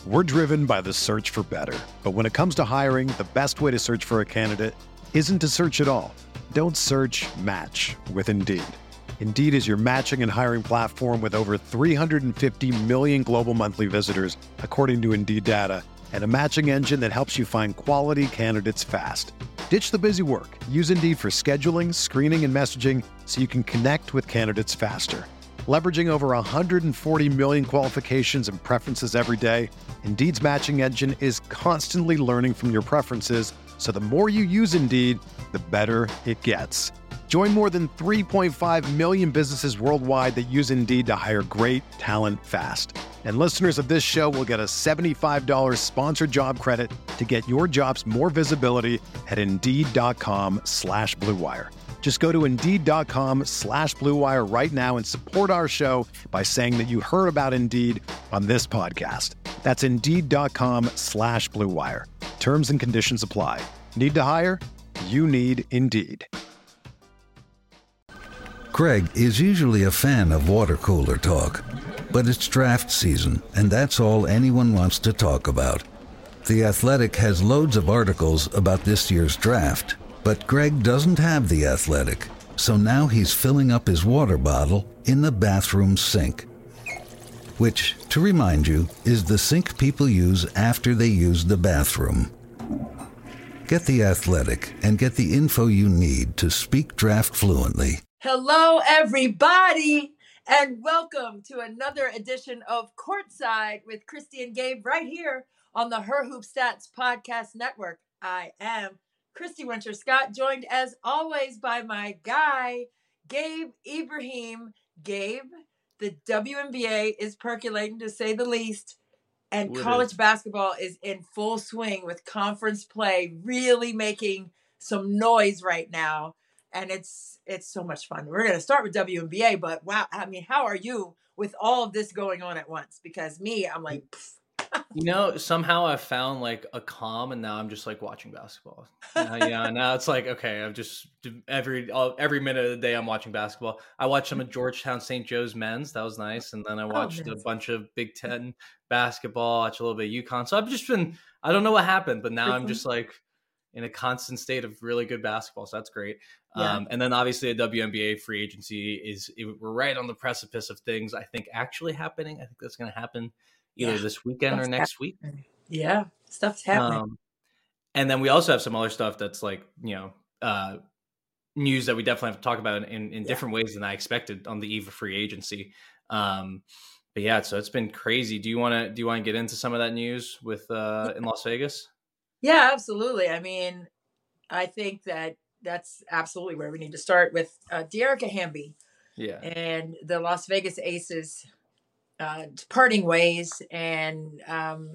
We're driven by the search for better. But when it comes to hiring, the best way to search for a candidate isn't to search at all. Don't search, match with Indeed. Indeed is your matching and hiring platform with over 350 million global monthly visitors, according to Indeed data, and a matching engine that helps you find quality candidates fast. Ditch the busy work. Use Indeed for scheduling, screening, and messaging so you can connect with candidates faster. Leveraging over 140 million qualifications and preferences every day, Indeed's matching engine is constantly learning from your preferences, so the more you use Indeed, the better it gets. Join more than 3.5 million businesses worldwide that use Indeed to hire great talent fast. And listeners of this show will get a $75 sponsored job credit to get your jobs more visibility at Indeed.com/Blue Wire. Just go to Indeed.com/Blue Wire right now and support our show by saying that you heard about Indeed on this podcast. That's Indeed.com/Blue Wire. Terms and conditions apply. Need to hire? You need Indeed. Greg is usually a fan of water cooler talk, but it's draft season, and that's all anyone wants to talk about. The Athletic has loads of articles about this year's draft, but Greg doesn't have The Athletic, so now he's filling up his water bottle in the bathroom sink. Which, to remind you, is the sink people use after they use the bathroom. Get The Athletic and get the info you need to speak draft fluently. Hello, everybody, and welcome to another edition of Courtside with Christy and Gabe right here on the Her Hoop Stats Podcast Network. I am Christy Winter-Scott, joined as always by my guy, Gabe Ibrahim. Gabe, the WNBA is percolating to say the least, and college basketball is in full swing with conference play really making some noise right now. And it's so much fun. We're going to start with WNBA, but wow, I mean, how are you with all of this going on at once? Because me, I'm like, somehow I've found like a calm, and now I'm just like watching basketball. Now it's like, okay, I've just every minute of the day I'm watching basketball. I watched some of Georgetown St. Joe's men's. That was nice. And then I watched a bunch of Big Ten basketball, watched a little bit of UConn. So I've just been, I don't know what happened, but now I'm just like in a constant state of really good basketball. So that's great. Yeah. And then obviously a WNBA free agency we're right on the precipice of things, I think, actually happening. I think that's going to happen either this weekend or next week. Yeah, stuff's happening. And then we also have some other stuff that's like, news that we definitely have to talk about in different ways than I expected on the eve of free agency. But yeah, so it's been crazy. Do you want to get into some of that news with in Las Vegas? Yeah, absolutely. I mean, I think that's absolutely where we need to start with Dearica Hamby. Yeah. And the Las Vegas Aces parting ways. And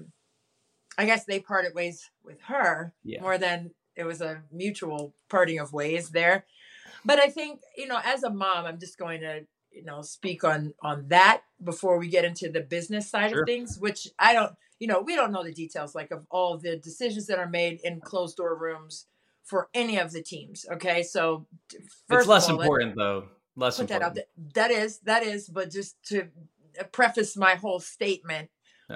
I guess they parted ways with her more than it was a mutual parting of ways there. But I think, as a mom, I'm just going to, speak on that before we get into the business side of things, which I don't, we don't know the details like of all the decisions that are made in closed door rooms for any of the teams. Okay. So first it's less important though. Less important. That is, but just to preface my whole statement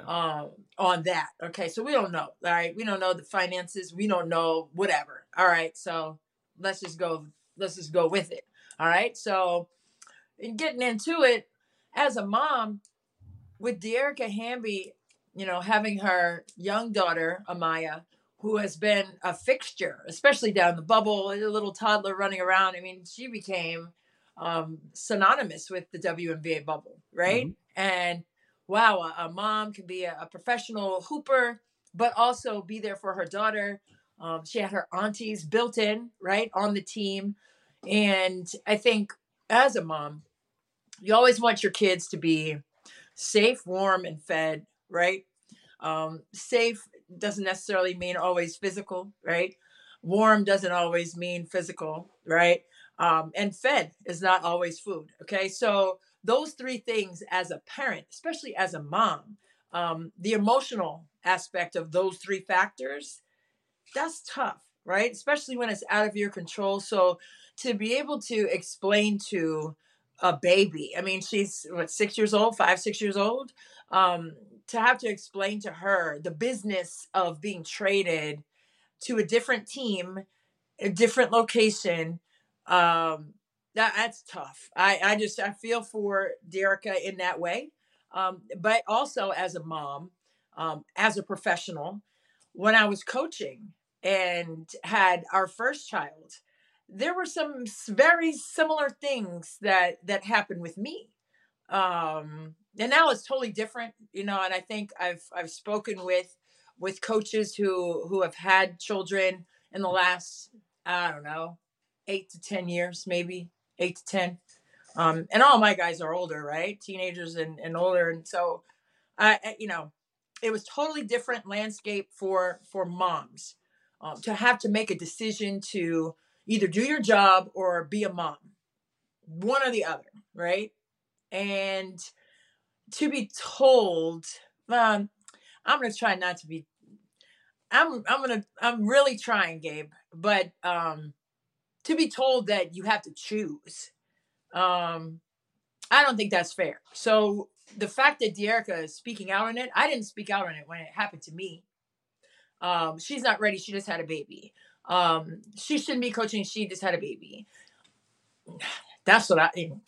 on that. Okay. So we don't know. All right. We don't know the finances. We don't know whatever. All right. So let's just go with it. All right. So in getting into it as a mom with Dearica Hamby, having her young daughter, Amaya, who has been a fixture, especially down the bubble, a little toddler running around. I mean, she became synonymous with the WNBA bubble, right? Mm-hmm. And wow, a mom can be a professional hooper, but also be there for her daughter. She had her aunties built in, right, on the team. And I think as a mom, you always want your kids to be safe, warm, and fed, right? Safe doesn't necessarily mean always physical, right? Warm doesn't always mean physical, right? And fed is not always food. Okay. So those three things as a parent, especially as a mom, the emotional aspect of those three factors, that's tough, right? Especially when it's out of your control. So to be able to explain to a baby, I mean, she's 6 years old, 5, 6 years old, to have to explain to her the business of being traded to a different team, a different location, that's tough. I feel for Dearica in that way. But also as a mom, as a professional, when I was coaching and had our first child, there were some very similar things that happened with me. And now it's totally different, and I think I've spoken with coaches who have had children in the last, I don't know, 8 to 10 years, maybe 8 to 10. And all my guys are older, right? Teenagers and older. And so it was totally different landscape for moms, to have to make a decision to either do your job or be a mom, one or the other. Right. And to be told, I'm going to try not to be, I'm really trying, Gabe, but, to be told that you have to choose, I don't think that's fair. So the fact that Dearica is speaking out on it, I didn't speak out on it when it happened to me. She's not ready. She just had a baby. She shouldn't be coaching. She just had a baby. That's what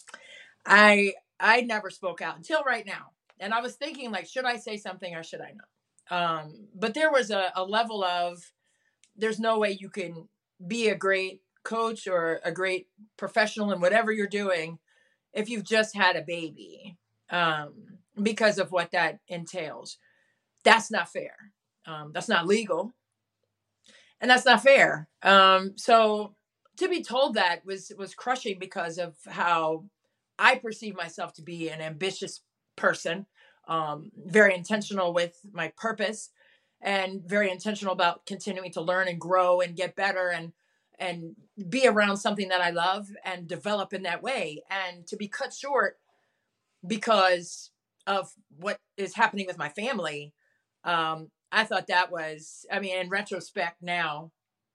I never spoke out until right now. And I was thinking, like, should I say something or should I not? But there was a level of, there's no way you can be a great coach or a great professional in whatever you're doing if you've just had a baby, because of what that entails. That's not fair. That's not legal. And that's not fair. So to be told that was crushing because of how I perceive myself to be an ambitious person, very intentional with my purpose and very intentional about continuing to learn and grow and get better and be around something that I love and develop in that way. And to be cut short because of what is happening with my family, I thought that was, in retrospect now,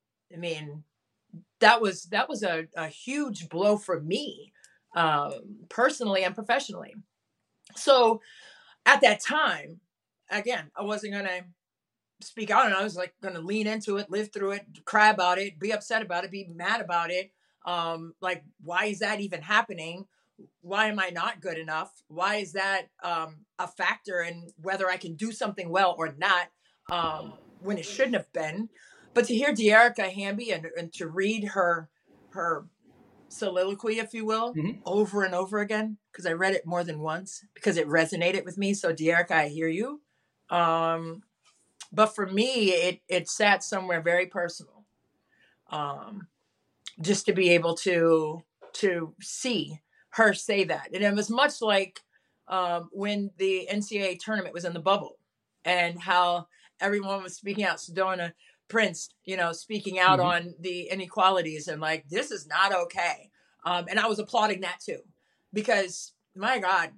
that was a huge blow for me, personally and professionally. So at that time, again, I wasn't going to speak out, and I was like going to lean into it, live through it, cry about it, be upset about it, be mad about it. Like, why is that even happening? Why am I not good enough? Why is that a factor in whether I can do something well or not, when it shouldn't have been? But to hear Dearica Hamby and to read her soliloquy, if you will, over and over again, because I read it more than once because it resonated with me. So Dearica, I hear you. But for me, it sat somewhere very personal. Just to be able to see her say that. And it was much like when the NCAA tournament was in the bubble and how everyone was speaking out. Sedona Prince, speaking out on the inequalities and like, this is not okay. And I was applauding that too, because my God,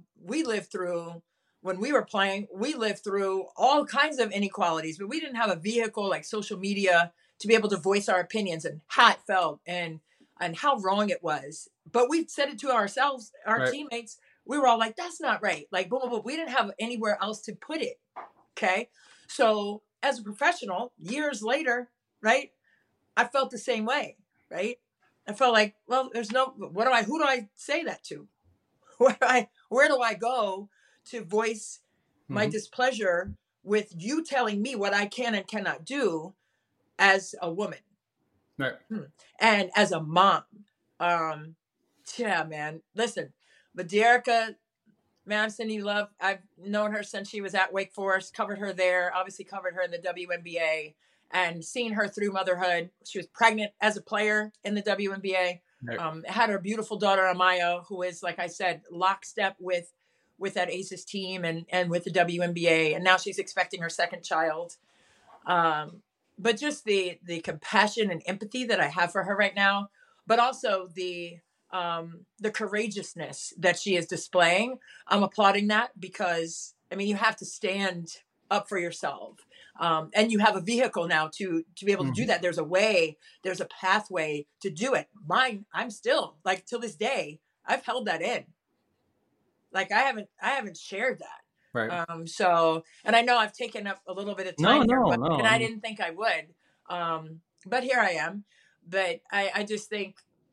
when we were playing, we lived through all kinds of inequalities, but we didn't have a vehicle like social media to be able to voice our opinions and how it felt and how wrong it was. But we said it to ourselves, our Right. teammates. We were all like, that's not right. Like, boom, boom, boom. We didn't have anywhere else to put it. Okay. So as a professional, years later, right, I felt the same way, right? I felt like, well, who do I say that to? Where do I go to voice my displeasure with you telling me what I can and cannot do as a woman, Right. and as a mom? Yeah, man. Listen, but Dearica, man, I'm sending you love. I've known her since she was at Wake Forest, covered her there, obviously covered her in the WNBA, and seen her through motherhood. She was pregnant as a player in the WNBA. Right. Had her beautiful daughter, Amaya, who is, like I said, lockstep with that Aces team and with the WNBA. And now she's expecting her second child. But just the compassion and empathy that I have for her right now, but also the courageousness that she is displaying. I'm applauding that because, you have to stand up for yourself. And you have a vehicle now to be able to do that. There's a way, there's a pathway to do it. Mine, I'm still, like, till this day, I've held that in. Like, I haven't shared that. Right. So, and I know I've taken up a little bit of time here, No, but, no. and I didn't think I would. But here I am. But I just think,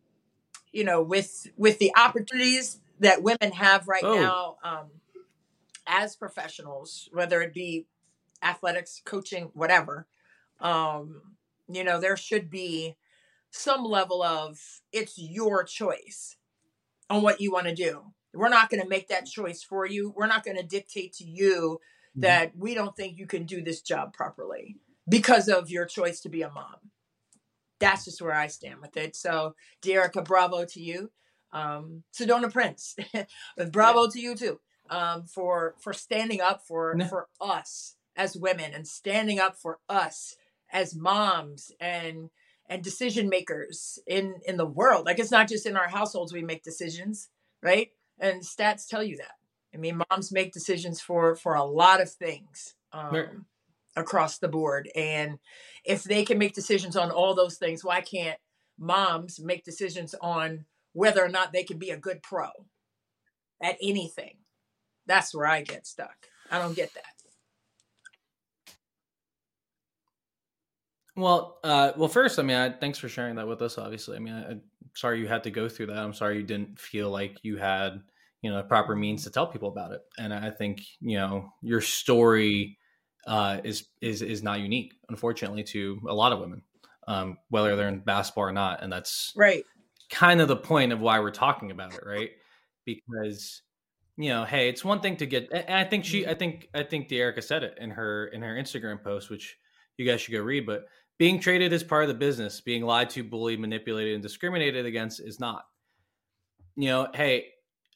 with the opportunities that women have right now, as professionals, whether it be athletics, coaching, whatever, there should be some level of, it's your choice on what you want to do. We're not going to make that choice for you. We're not going to dictate to you that we don't think you can do this job properly because of your choice to be a mom. That's just where I stand with it. So, Dearica, bravo to you. Sedona Prince, bravo to you too, for standing up for us as women, and standing up for us as moms and decision makers in the world. Like, it's not just in our households we make decisions, right? And stats tell you that. I mean, moms make decisions for a lot of things. Across the board. And if they can make decisions on all those things, why can't moms make decisions on whether or not they can be a good pro at anything? That's where I get stuck. I don't get that. Well, first, I mean, thanks for sharing that with us, obviously. I mean, I'm sorry you had to go through that. I'm sorry you didn't feel like you had, the proper means to tell people about it. And I think, your story is not unique, unfortunately, to a lot of women, whether they're in basketball or not. And that's right. Kind of the point of why we're talking about it, right? Because, hey, it's one thing to get, and I think Dearica said it in her Instagram post, which you guys should go read, but being traded is part of the business. Being lied to, bullied, manipulated, and discriminated against is not. Hey,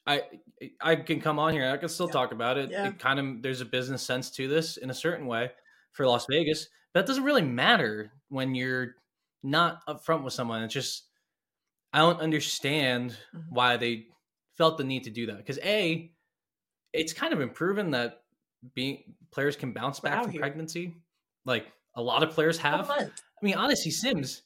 I can come on here. I can still talk about it. Yeah. It kind of, there's a business sense to this in a certain way for Las Vegas, but that doesn't really matter when you're not upfront with someone. It's just, I don't understand why they felt the need to do that. Because it's kind of been proven that players can bounce back from pregnancy. Like a lot of players have. I mean, Odyssey Sims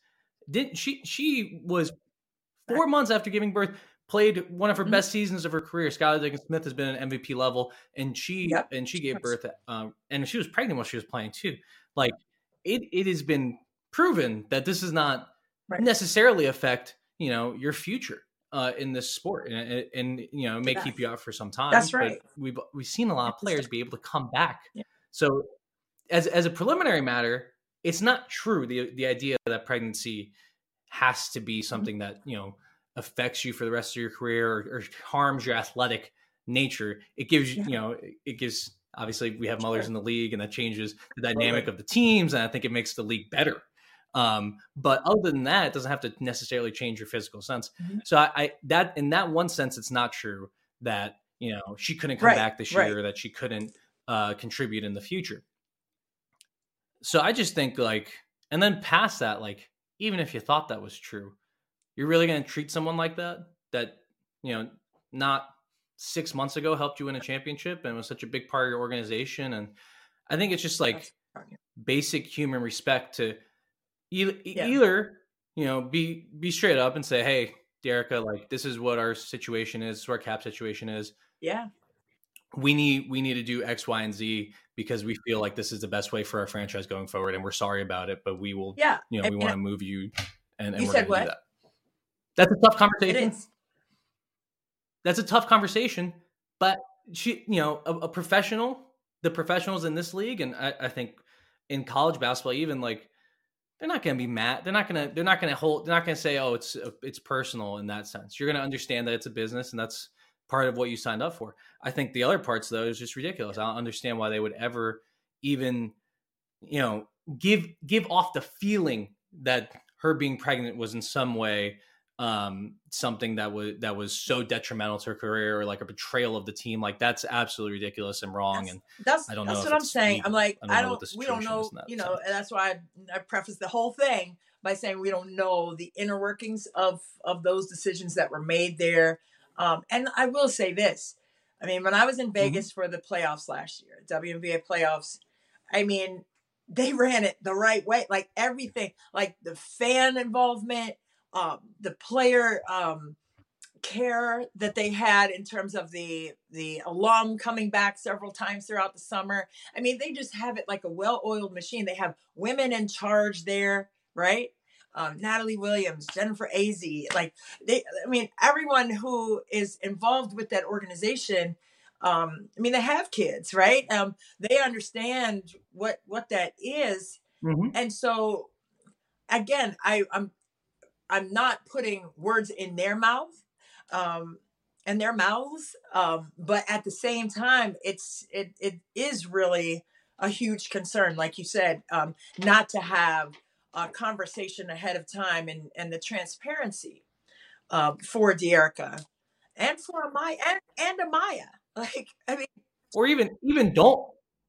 she was 4 months after giving birth, played one of her best seasons of her career. Skylar Diggins-Smith has been an MVP level, and she gave birth, and she was pregnant while she was playing too. Like it has been proven that this does not necessarily affect your future in this sport, and it may keep you out for some time. That's right. But we've seen a lot of players be able to come back. Yeah. So as a preliminary matter, it's not true. The idea that pregnancy has to be something that affects you for the rest of your career or harms your athletic nature. It gives it gives, obviously we have mothers in the league, and that changes the dynamic of the teams, and I think it makes the league better. But other than that, it doesn't have to necessarily change your physical sense. So I that in that one sense, it's not true that she couldn't come back this year, or that she couldn't contribute in the future. So I just think, and then past that, even if you thought that was true, you're really going to treat someone like that not 6 months ago helped you win a championship and was such a big part of your organization. And I think it's just basic human respect to either be straight up and say, hey, Dearica, this is what our situation is, this is what our cap situation is. Yeah. We need to do X, Y, and Z because we feel like this is the best way for our franchise going forward, and we're sorry about it, but we will, we want to move you, and we're going to do that. That's a tough conversation. It is. That's a tough conversation, but she, a professional, the professionals in this league, and I think in college basketball, even they're not going to be mad. They're not going to say, oh, it's personal in that sense. You're going to understand that it's a business, and that's part of what you signed up for. I think the other parts, though, is just ridiculous. I don't understand why they would ever even, give off the feeling that her being pregnant was in some way something that was so detrimental to her career, or a betrayal of the team. That's absolutely ridiculous and wrong. That's I don't know. That's what I'm saying. Legal. I'm we don't know, and that's why I preface the whole thing by saying we don't know the inner workings of those decisions that were made there. And I will say this. I mean, when I was in Vegas for the playoffs last year, WNBA playoffs, I mean, they ran it the right way. Everything, the fan involvement, the player care that they had in terms of the alum coming back several times throughout the summer. I mean, they just have it like a well-oiled machine. They have women in charge there, right? Natalie Williams, Jennifer Azzi, everyone who is involved with that organization. I mean, they have kids, right? They understand what that is. Mm-hmm. And so again, I'm not putting words in their mouth, and their mouths. But at the same time, it is really a huge concern, like you said, not to have a conversation ahead of time and the transparency for Dearica and for Amaya and Amaya. Like, I mean, or even don't.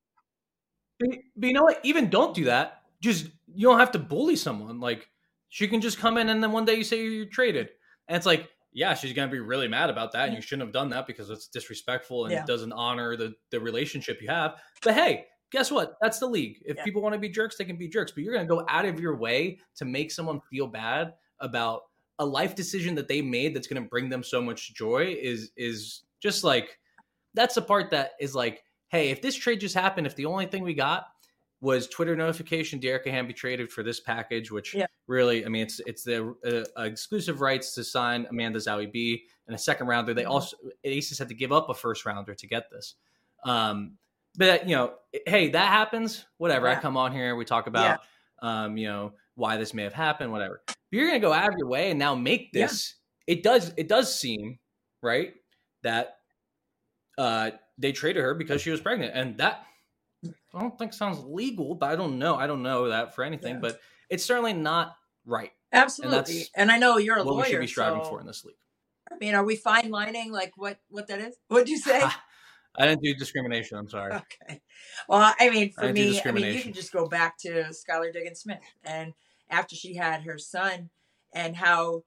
But you know what? Even don't do that. Just, you don't have to bully someone. Like, she can just come in and then one day you say you're traded. And it's like, yeah, she's going to be really mad about that. And you shouldn't have done that because it's disrespectful and it doesn't honor the relationship you have. But hey, guess what? That's the league. If people want to be jerks, they can be jerks. But you're going to go out of your way to make someone feel bad about a life decision that they made that's going to bring them so much joy is just like, that's the part that is like, hey, if this trade just happened, if the only thing we got was Twitter notification, Dearica Hamby traded for this package, which really, I mean, it's the exclusive rights to sign Amanda Zahui B and a second rounder. They also, Aces had to give up a first rounder to get this. But hey, that happens. Whatever. I come on here, we talk about, why this may have happened, whatever. But you're going to go out of your way and now make this. It does seem right that they traded her because she was pregnant, and that I don't think sounds legal, but I don't know that for anything, but it's certainly not right. Absolutely. And I know you're a lawyer. What we should be striving for in this league. I mean, are we fine lining like what that is? What'd you say? I didn't do discrimination. I'm sorry. Okay. Well, I mean, for me, I mean, you can just go back to Skylar Diggins Smith, and after she had her son, and how,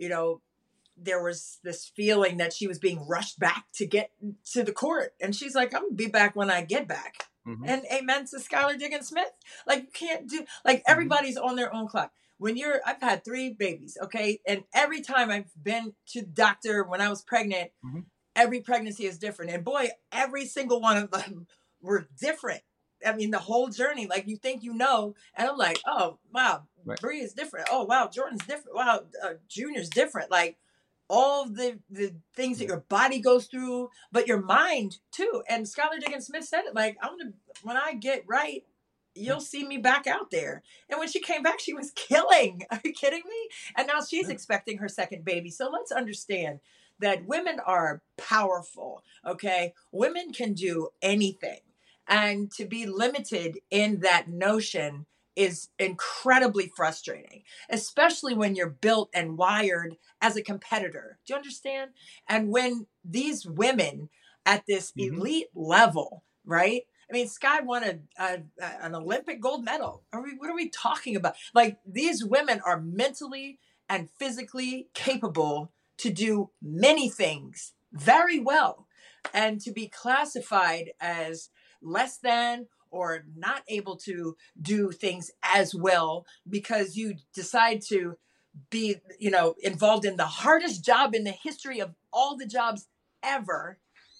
there was this feeling that she was being rushed back to get to the court. And she's like, I'm going to be back when I get back. Mm-hmm. And amen to Skylar Diggins Smith. Like, you can't do, like, everybody's on their own clock. I've had 3 babies, okay? And every time I've been to the doctor when I was pregnant, every pregnancy is different. And boy, every single one of them were different. I mean, the whole journey, like, you think and I'm like, oh, wow, Bree is different. Oh, wow, Jordan's different. Wow, Junior's different. Like, all the things that your body goes through, but your mind too. And Skylar Diggins Smith said it, like, when I get right, you'll see me back out there. And when she came back, she was killing. Are you kidding me? And now she's expecting her second baby. So let's understand that women are powerful, okay? Women can do anything. And to be limited in that notion is incredibly frustrating, especially when you're built and wired as a competitor. Do you understand? And when these women at this elite level, right? I mean, Sky won an Olympic gold medal. What are we talking about? Like, these women are mentally and physically capable to do many things very well, and to be classified as less than or not able to do things as well because you decide to be, involved in the hardest job in the history of all the jobs ever,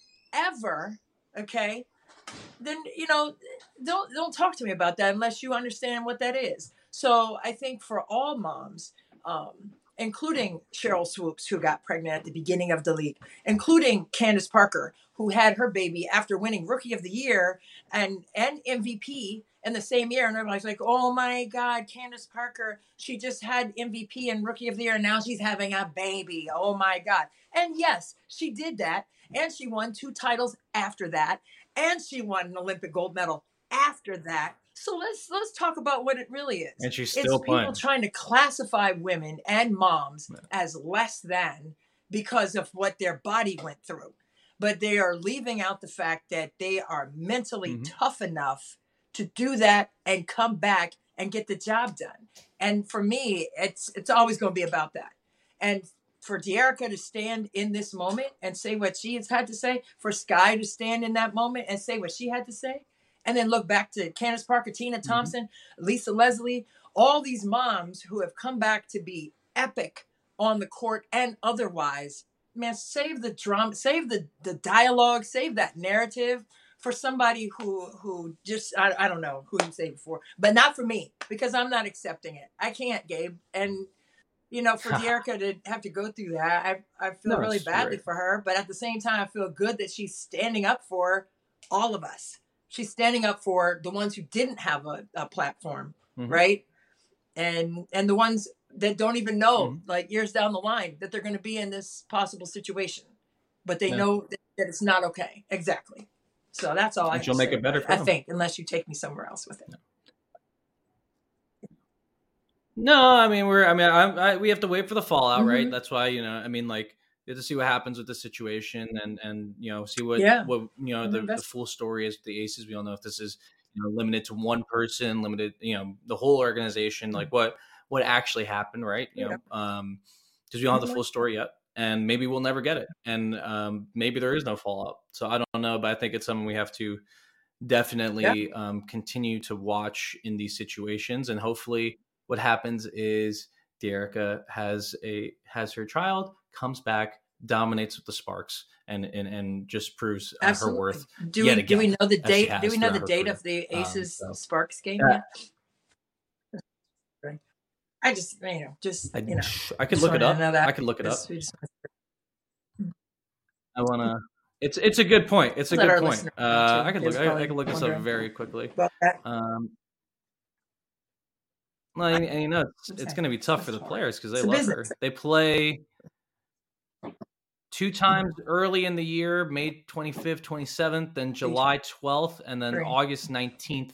okay? Then, don't talk to me about that unless you understand what that is. So I think for all moms, including Cheryl Swoops, who got pregnant at the beginning of the league, including Candace Parker, who had her baby after winning Rookie of the Year and MVP in the same year. And everybody's like, oh my God, Candace Parker, she just had MVP and Rookie of the Year, and now she's having a baby. Oh my God. And yes, she did that. And she won 2 titles after that. And she won an Olympic gold medal after that. So let's talk about what it really is. And she's still playing. People trying to classify women and moms as less than because of what their body went through. But they are leaving out the fact that they are mentally tough enough to do that and come back and get the job done. And for me, it's always going to be about that. And for Dearica to stand in this moment and say what she has had to say, for Sky to stand in that moment and say what she had to say, and then look back to Candace Parker, Tina Thompson, Lisa Leslie, all these moms who have come back to be epic on the court and otherwise, man, save the drama, save the dialogue, save that narrative for somebody who just I don't know who you say before, but not for me, because I'm not accepting it. I can't, Gabe. And for Dearica to have to go through that, I feel really badly for her. But at the same time, I feel good that she's standing up for all of us. She's standing up for the ones who didn't have a platform, right? And the ones that don't even know, like years down the line, that they're going to be in this possible situation, but they know that it's not okay. Exactly. So that's all. She'll make it better for them. I think, unless you take me somewhere else with it. No, I mean we have to wait for the fallout, right? That's why we have to see what happens with the situation and see what the full story is with the Aces. We don't know if this is limited to one person, limited the whole organization, like what actually happened, right? Because we don't have the full story yet. And maybe we'll never get it. And maybe there is no fallout. So I don't know, but I think it's something we have to definitely continue to watch in these situations. And hopefully what happens is Dearica has her child, comes back, dominates with the Sparks, and just proves her worth. Do we know the date? Do we know the date of the Aces Sparks game yet? I just, I could look it up. I could look it up. I want to. It's a good point. It's a good point. I could look this up very quickly. It's going to be tough for the players because they love her. They play 2 times early in the year, May 25th, 27th, then July 12th, and then August 19th.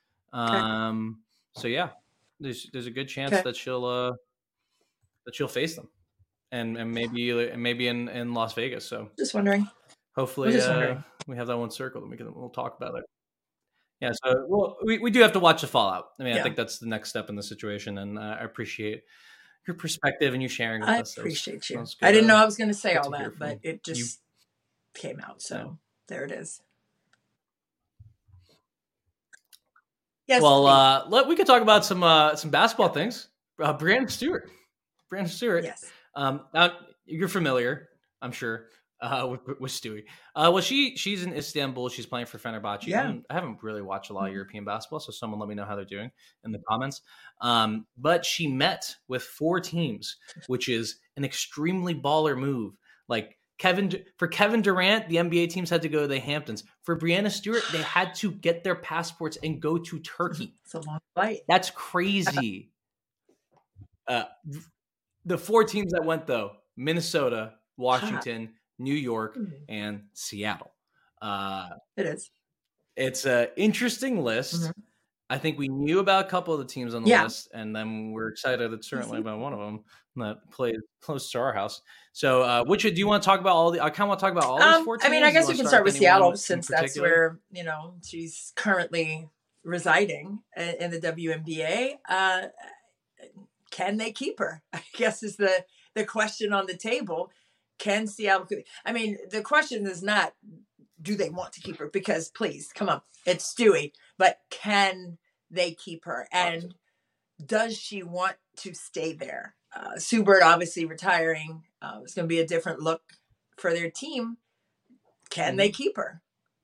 So yeah. There's a good chance that she'll face them, and maybe in Las Vegas. So just wondering. Hopefully, we have that one circled and we'll talk about it. Yeah. So we do have to watch the fallout. I mean, I think that's the next step in the situation, and I appreciate your perspective and you sharing with us. I appreciate you. I didn't know I was going to say all that, but it just came out. So there it is. Yes, well, we could talk about some basketball things. Breanna Stewart. Yes. Now you're familiar, I'm sure, with Stewie. Well, she's in Istanbul. She's playing for Fenerbahce. Yeah. I haven't really watched a lot of European basketball, so someone let me know how they're doing in the comments. But she met with 4 teams, which is an extremely baller move. Like for Kevin Durant, the NBA teams had to go to the Hamptons. For Breanna Stewart, they had to get their passports and go to Turkey. It's a long flight. That's crazy. The 4 teams that went, though: Minnesota, Washington, New York, and Seattle. It is. It's an interesting list. I think we knew about a couple of the teams on the list, and then we're excited certainly about one of them that plays close to our house. So, which do you want to talk about? I kind of want to talk about all these 4 teams. I mean, I guess we can start with Seattle, since that's where she's currently residing in the WNBA. Can they keep her? I guess is the question on the table. Can Seattle? I mean, the question is not, do they want to keep her? Because please, come on, it's Stewie. But can they keep her? And does she want to stay there? Sue Bird obviously retiring. It's going to be a different look for their team. Can they keep her?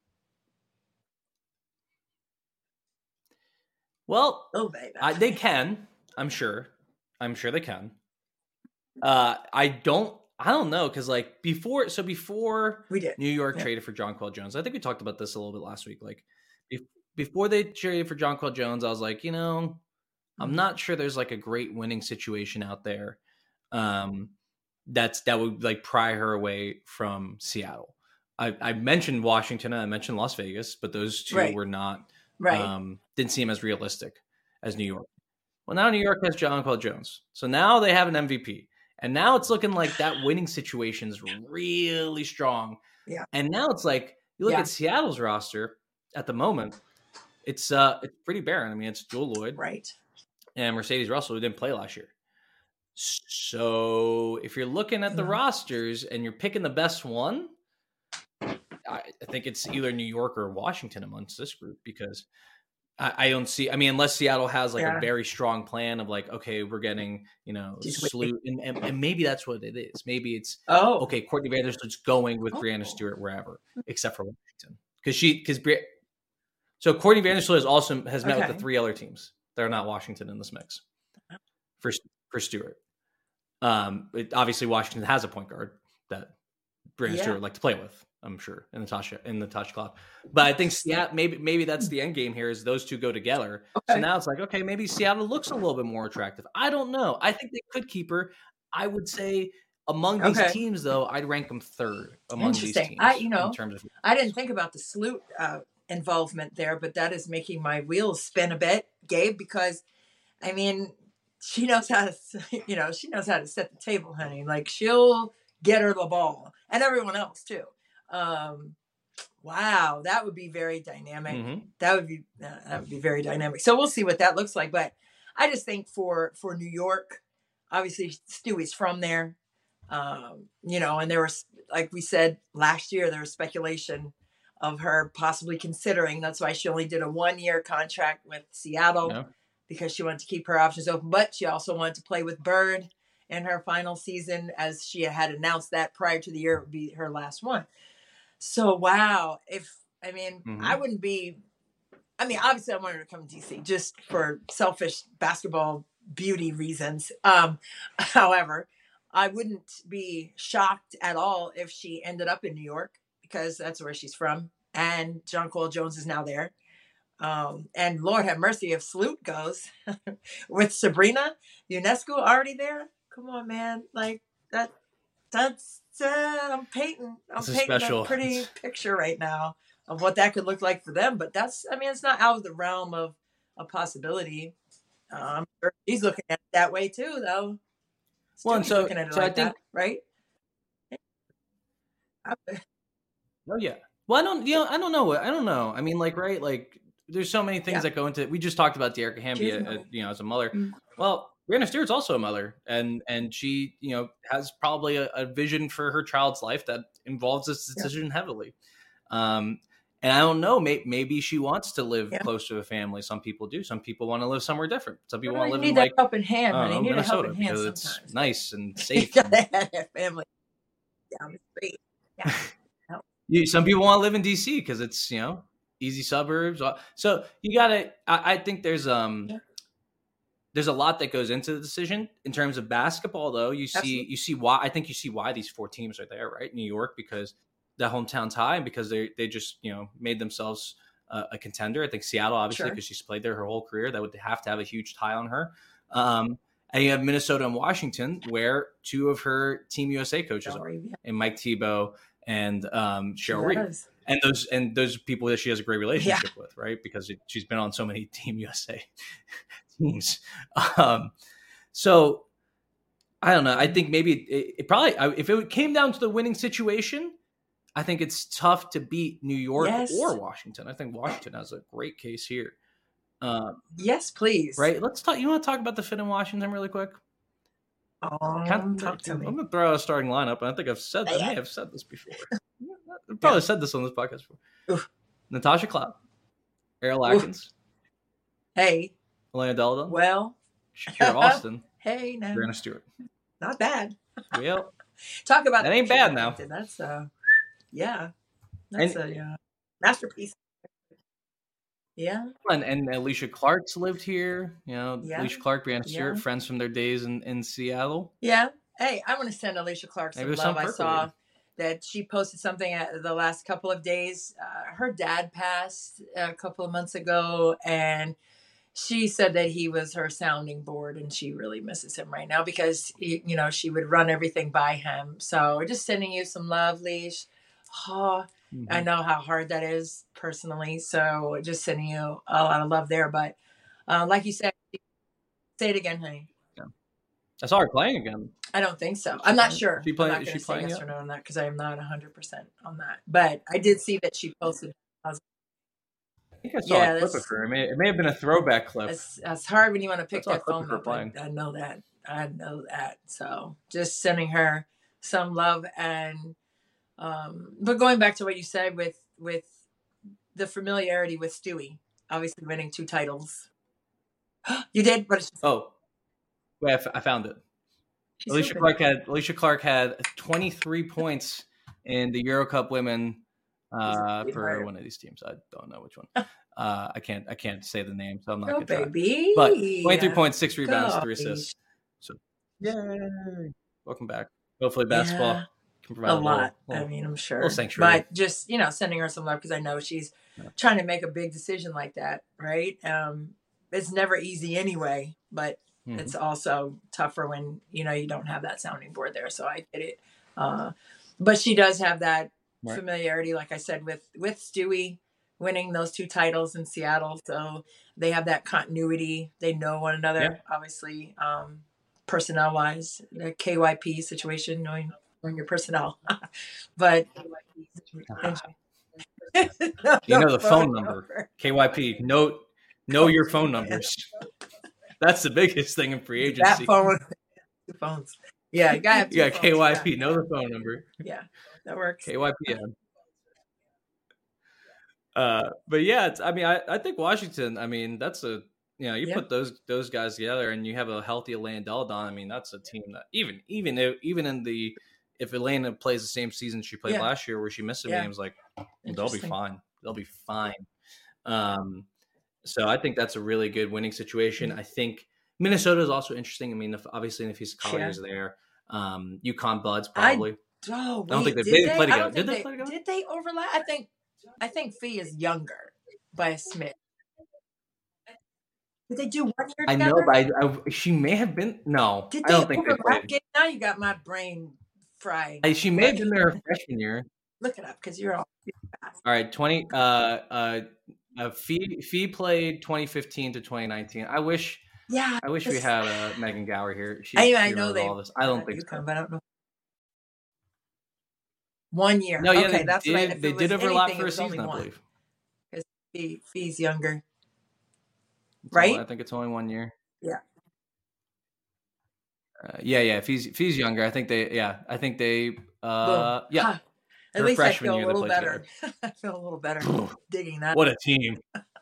Well, they can. I'm sure they can. I don't know, because before we did. New York traded for Jonquel Jones. I think we talked about this a little bit last week. Like before they traded for Jonquel Jones, I was like, I'm not sure there's like a great winning situation out there that would like pry her away from Seattle. I mentioned Washington and I mentioned Las Vegas, but those two were not didn't seem as realistic as New York. Well, now New York has Jonquel Jones, so now they have an MVP. And now it's looking like that winning situation is really strong. Yeah. And now it's like, you look at Seattle's roster at the moment, it's pretty barren. I mean, it's Jewel Lloyd. Right. And Mercedes Russell, who didn't play last year. So if you're looking at the rosters and you're picking the best one, I think it's either New York or Washington amongst this group, because I don't see. I mean, unless Seattle has like a very strong plan of like, okay, we're getting Sloot, and maybe that's what it is. Maybe it's okay. Courtney Vandersloot's going with Breanna Stewart wherever, except for Washington, so Courtney Vandersloot has met with the 3 other teams. They're not Washington in this mix for Stewart. Obviously Washington has a point guard that Breanna Stewart would like to play with, I'm sure, and Natasha Cloud. But I think Seattle, maybe that's the end game here, is those two go together. Okay. So now it's like, okay, maybe Seattle looks a little bit more attractive. I don't know. I think they could keep her. I would say among these teams, though, I'd rank them third among these teams. In terms of, I didn't think about the Sloot involvement there, but that is making my wheels spin a bit, Gabe, because I mean, she knows how to, she knows how to set the table, honey. Like, she'll get her the ball, and everyone else too. Wow, that would be very dynamic. Mm-hmm. That would be very dynamic. So we'll see what that looks like. But I just think for New York, obviously Stewie's from there, and there was, like we said last year, there was speculation of her possibly considering. That's why she only did a 1-year contract with Seattle, because she wanted to keep her options open. But she also wanted to play with Bird in her final season, as she had announced that prior to the year it would be her last one. So, wow. I wouldn't be, obviously I wanted her to come to DC just for selfish basketball beauty reasons. However, I wouldn't be shocked at all if she ended up in New York, because that's where she's from. And Jonquel Jones is now there. And Lord have mercy if Sloot goes with Sabrina Ionescu already there. Come on, man. Like that's I'm painting a pretty picture right now of what that could look like for them. But it's not out of the realm of a possibility. I'm sure she's looking at it that way too, though. Well, and so looking at it so like I think that, right? Oh yeah. Well, I don't know. I mean, like, right, like, there's so many things that go into it. We just talked about Dearica Hamby, as a mother. Mm-hmm. Well, Breanna Stewart's also a mother, and she, has probably a vision for her child's life that involves this decision heavily. And I don't know, maybe she wants to live close to a family. Some people do. Some people want to live somewhere different. Some people want to live in like helping hand, Minnesota, because it's nice and safe. You gotta have that family down the street. Yeah. Some people want to live in DC because it's easy suburbs. So you gotta. I think there's a lot that goes into the decision in terms of basketball, though. You see why. I think you see why these 4 teams are there, right? New York, because the hometown tie, and because they just made themselves a contender. I think Seattle, obviously, because she's played there her whole career, that would have to have a huge tie on her. And you have Minnesota and Washington, where 2 of her Team USA coaches are, and Mike Thibault and Cheryl Reeve. And those people that she has a great relationship with, right? Because she's been on so many Team USA teams. So I don't know. I think maybe it probably, if it came down to the winning situation, I think it's tough to beat New York or Washington. I think Washington has a great case here. Yes, please. Right. Let's talk. You want to talk about the fit in Washington really quick? Talk to me. I'm gonna throw out a starting lineup, and I think I may have said this before. I've probably said this on this podcast before. Oof. Natasha Cloud, Errol Atkins, Elena Deladon, well, Shakira Austin, now. Breanna Stewart. Not bad. Well, talk about that ain't bad now. That's that's a masterpiece. Yeah. And Alicia Clark's lived here. Alicia Clark, Breanna Stewart, friends from their days in Seattle. Yeah. Hey, I want to send Alicia Clark some love. I saw that she posted something the last couple of days. Her dad passed a couple of months ago, and she said that he was her sounding board, and she really misses him right now because, she would run everything by him. So we're just sending you some love, Leash. I know how hard that is personally. So just sending you a lot of love there. But like you said, say it again, honey. Yeah. I saw her playing again. I don't think so. I'm not sure. Is she playing yes or no on that because I am not 100% on that. But I did see that she posted. I think I saw a clip of her. It may have been a throwback clip. It's hard when you want to pick that phone up. I know that. So just sending her some love. And but going back to what you said with the familiarity with Stewie, obviously winning 2 titles. You did? But wait, I found it. Alicia Clark had 23 points in the Euro Cup women for one of these teams. I don't know which one. I can't say the name, so I'm not going to try. But 23 points, 6 rebounds, 3 assists. So, yay! Welcome back. Hopefully, basketball can provide a lot. I mean, I'm sure. But just sending her some love because I know she's trying to make a big decision like that, right? It's never easy anyway, but it's also tougher when you don't have that sounding board there. So I get it. But she does have that familiarity, like I said, with Stewie winning those 2 titles in Seattle. So they have that continuity. They know one another, obviously, personnel wise, the KYP situation, knowing your personnel, but the phone number. KYP, know your phone numbers. That's the biggest thing in free agency. That phone, 2 phones. Yeah, you gotta have 2 phones. KYP, know the phone number. Yeah, that works. KYP. But yeah, I think Washington. I mean, that's you put those guys together and you have a healthy Elaine Deladon. I mean, that's a team that even if Elena plays the same season she played last year, where she missed some games, like they'll be fine. They'll be fine. So I think that's a really good winning situation. I think Minnesota is also interesting. I mean, obviously Nafisa Collier's there. UConn Buds probably. I don't think they played together. Did they play together? Did they overlap? I think Fee is younger by a smidge. Did they do 1 year together? I know, but she may have been. No, I don't think they played. Now you got my brain fried. She may have been there her freshman year. Look it up because you're all fast. All right, Fee played 2015 to 2019. I wish we had Megan Gower here. I know they. All this. I don't think so. But I don't know. 1 year. No, okay, that's right. They did overlap for a season, I believe. Because Fee's younger, right? I think it's only 1 year. Yeah. Fee's younger. I think they. At least I feel a little better. I feel a little better digging that. What a team!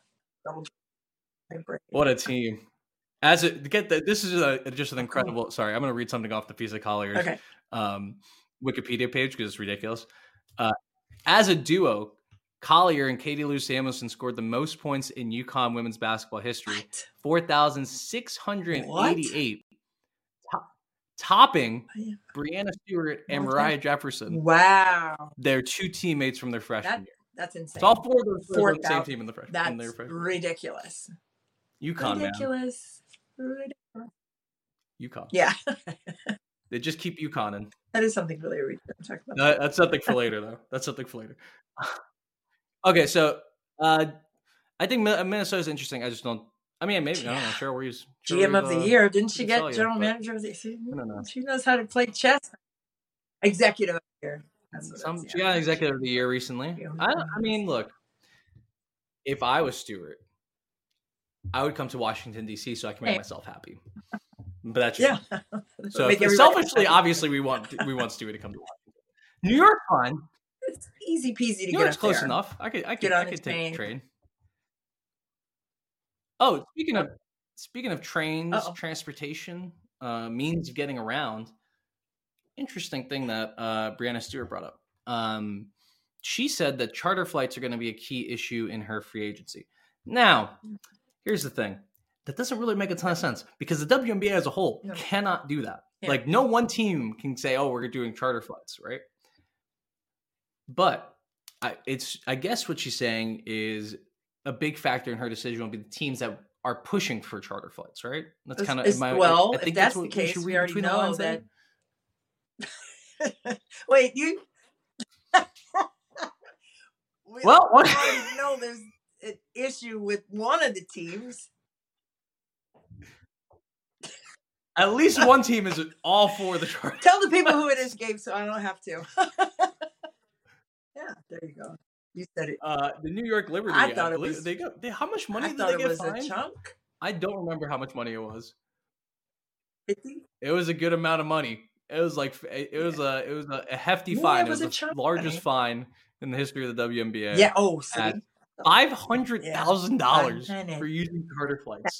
What a team! This is just an incredible. Sorry, I'm going to read something off the Nafisa Collier's Wikipedia page because it's ridiculous. As a duo, Collier and Katie Lou Samuelson scored the most points in UConn women's basketball history, 4,688, topping Breanna Stewart and Mariah Jefferson. Wow. They're 2 teammates from their freshman year. That's insane. So all 4 of those were the same team in the freshman. That's ridiculous. UConn, ridiculous. UConn. Yeah. They just keep UConning. That is something really ridiculous. Talk about that's something for later, though. That's something for later. Okay, so I think Minnesota's interesting. I just don't. I mean, maybe I don't know. Cheryl Reeves, GM of the year. Didn't she get general manager of the year? I don't know. She knows how to play chess. Executive of the year. She got an executive of the year recently. I mean, look. If I was Stewart, I would come to Washington D.C. so I can make myself happy. But that's so selfishly, obviously, we want Stewie to come to Washington. New York, fine. It's easy peasy to New get up close there. Enough. I could take the train. Oh, speaking of trains, transportation, means of getting around. Interesting thing that Breanna Stewart brought up. She said that charter flights are going to be a key issue in her free agency. Now, here's the thing. That doesn't really make a ton of sense because the WNBA as a whole cannot do that. Yeah. Like no one team can say, "Oh, we're doing charter flights," right? But I guess what she's saying is a big factor in her decision will be the teams that are pushing for charter flights, right? That's kind of I think if that's the case, we already know that. Wait, you? We already know there's an issue with one of the teams. At least one team is all for the charter. Tell the people who it is, Gabe, so I don't have to. Yeah, there you go. You said it. The New York Liberty. I thought it was. How much money did they get fined? A chunk. I don't remember how much money it was. 50? It was a good amount of money. It was like it was a hefty fine. It was the largest fine in the history of the WNBA. Yeah. Oh, see, $500,000 for using charter flights.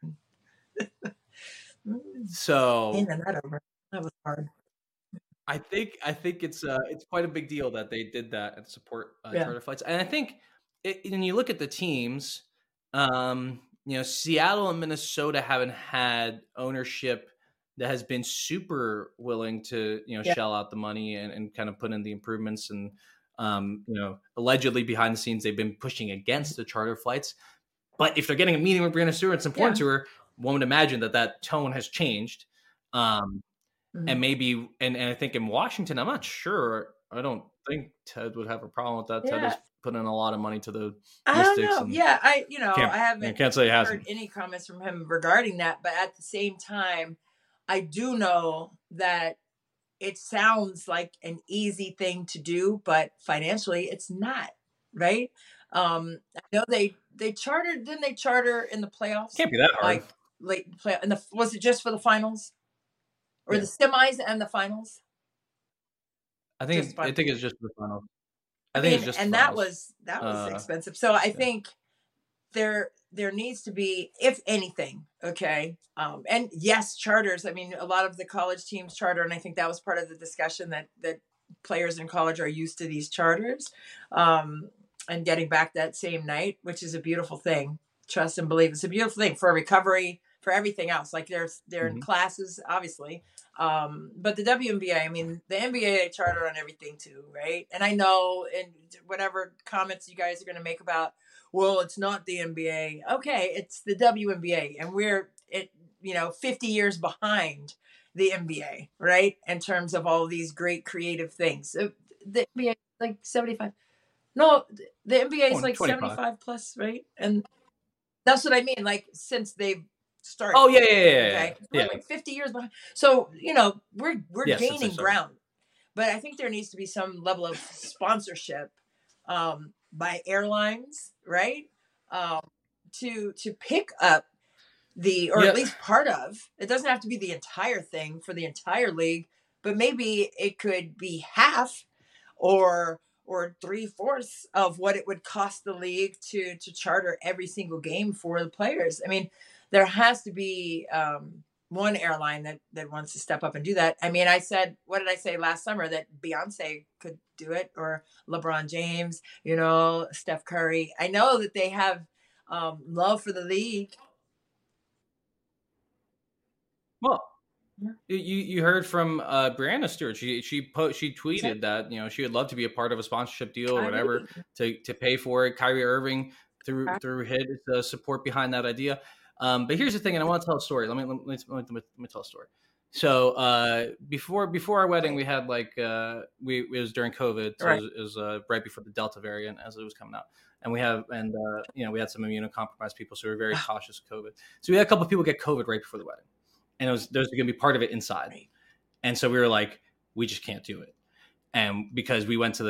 So that was hard. I think it's quite a big deal that they did that and support charter flights. And I think when you look at the teams, Seattle and Minnesota haven't had ownership that has been super willing to shell out the money and kind of put in the improvements. And allegedly behind the scenes they've been pushing against the charter flights. But if they're getting a meeting with Breanna Stewart, it's important to her. One would imagine that tone has changed. And maybe, and I think in Washington, I'm not sure. I don't think Ted would have a problem with that. Ted has put in a lot of money to the Mystics. I don't know. I can't say heard any comments from him regarding that. But at the same time, I do know that it sounds like an easy thing to do, but financially it's not, right? I know they chartered, didn't they charter in the playoffs? Can't be that hard. Like late play, was it just for the finals? Or the semis and the finals? I think it's just the finals. I think it's just and that was expensive. So I think there needs to be, if anything, and yes, charters. I mean, a lot of the college teams charter, and I think that was part of the discussion that players in college are used to these charters, and getting back that same night, which is a beautiful thing. Trust and believe. It's a beautiful thing for recovery, for everything else. Like they're in classes, obviously. But the WNBA, I mean, the NBA charter on everything too, right? And I know, and whatever comments you guys are going to make about, well, it's not the NBA. Okay, it's the WNBA, and we're 50 years behind the NBA, right? In terms of all these great creative things. The NBA is like 75. No, the NBA is like 25. 75 plus, right? And that's what I mean. Like since they've started. Oh yeah. We're like 50 years behind. So we're gaining ground, but I think there needs to be some level of sponsorship by airlines, right? To pick up or at least part of. It doesn't have to be the entire thing for the entire league, but maybe it could be half or 3/4 of what it would cost the league to charter every single game for the players. I mean, there has to be one airline that wants to step up and do that. I mean, what did I say last summer? That Beyonce could do it, or LeBron James, Steph Curry. I know that they have love for the league. Well, you heard from Breanna Stewart. She tweeted that she would love to be a part of a sponsorship deal or whatever to pay for it. Kyrie Irving through his support behind that idea. But here's the thing, and I want to tell a story. Let me tell a story. So before our wedding, we had it was during COVID, so it was right before the Delta variant as it was coming out, and we had some immunocompromised people, so we were very cautious of COVID. So we had a couple of people get COVID right before the wedding, and there's going to be part of it inside, and so we were like, we just can't do it, and because we went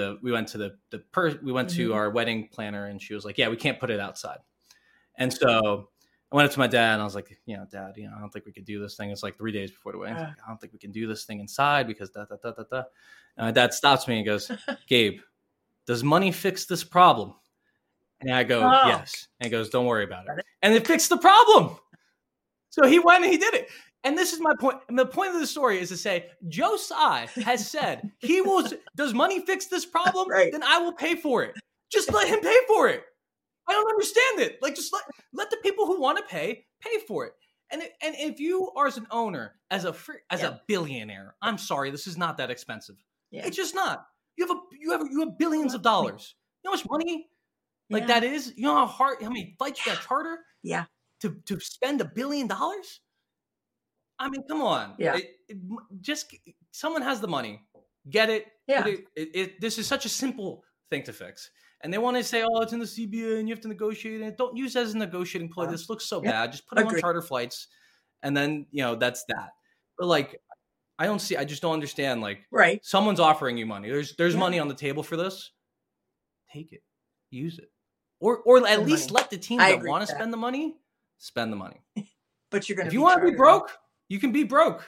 to our wedding planner, and she was like, yeah, we can't put it outside, and so I went up to my dad and I was like, Dad, I don't think we could do this thing. It's like 3 days before the wedding. I don't think we can do this thing inside because da. And my dad stops me and goes, Gabe, does money fix this problem? And I go, yes. And he goes, don't worry about it. And it fixed the problem. So he went and he did it. And this is my point. And the point of the story is to say, Joe Tsai has said does money fix this problem? Right. Then I will pay for it. Just let him pay for it. I don't understand it. Like, just let the people who want to pay for it. And if you are as an owner, as a billionaire, I'm sorry, this is not that expensive. Yeah. It's just not. You have billions of dollars. You know how much money that is? You know how many flights you got to charter? Yeah. To spend $1 billion? I mean, come on. Yeah. Just someone has the money. Get it. Yeah. This is such a simple thing to fix. And they want to say, oh, it's in the CBA and you have to negotiate it. Don't use it as a negotiating play. This looks so bad. Just put them on charter flights. And then, that's that. But I just don't understand. Someone's offering you money. There's money on the table for this. Take it. Use it. Or at least let the teams that want to spend the money, spend the money. But if you want to be broke, you can be broke.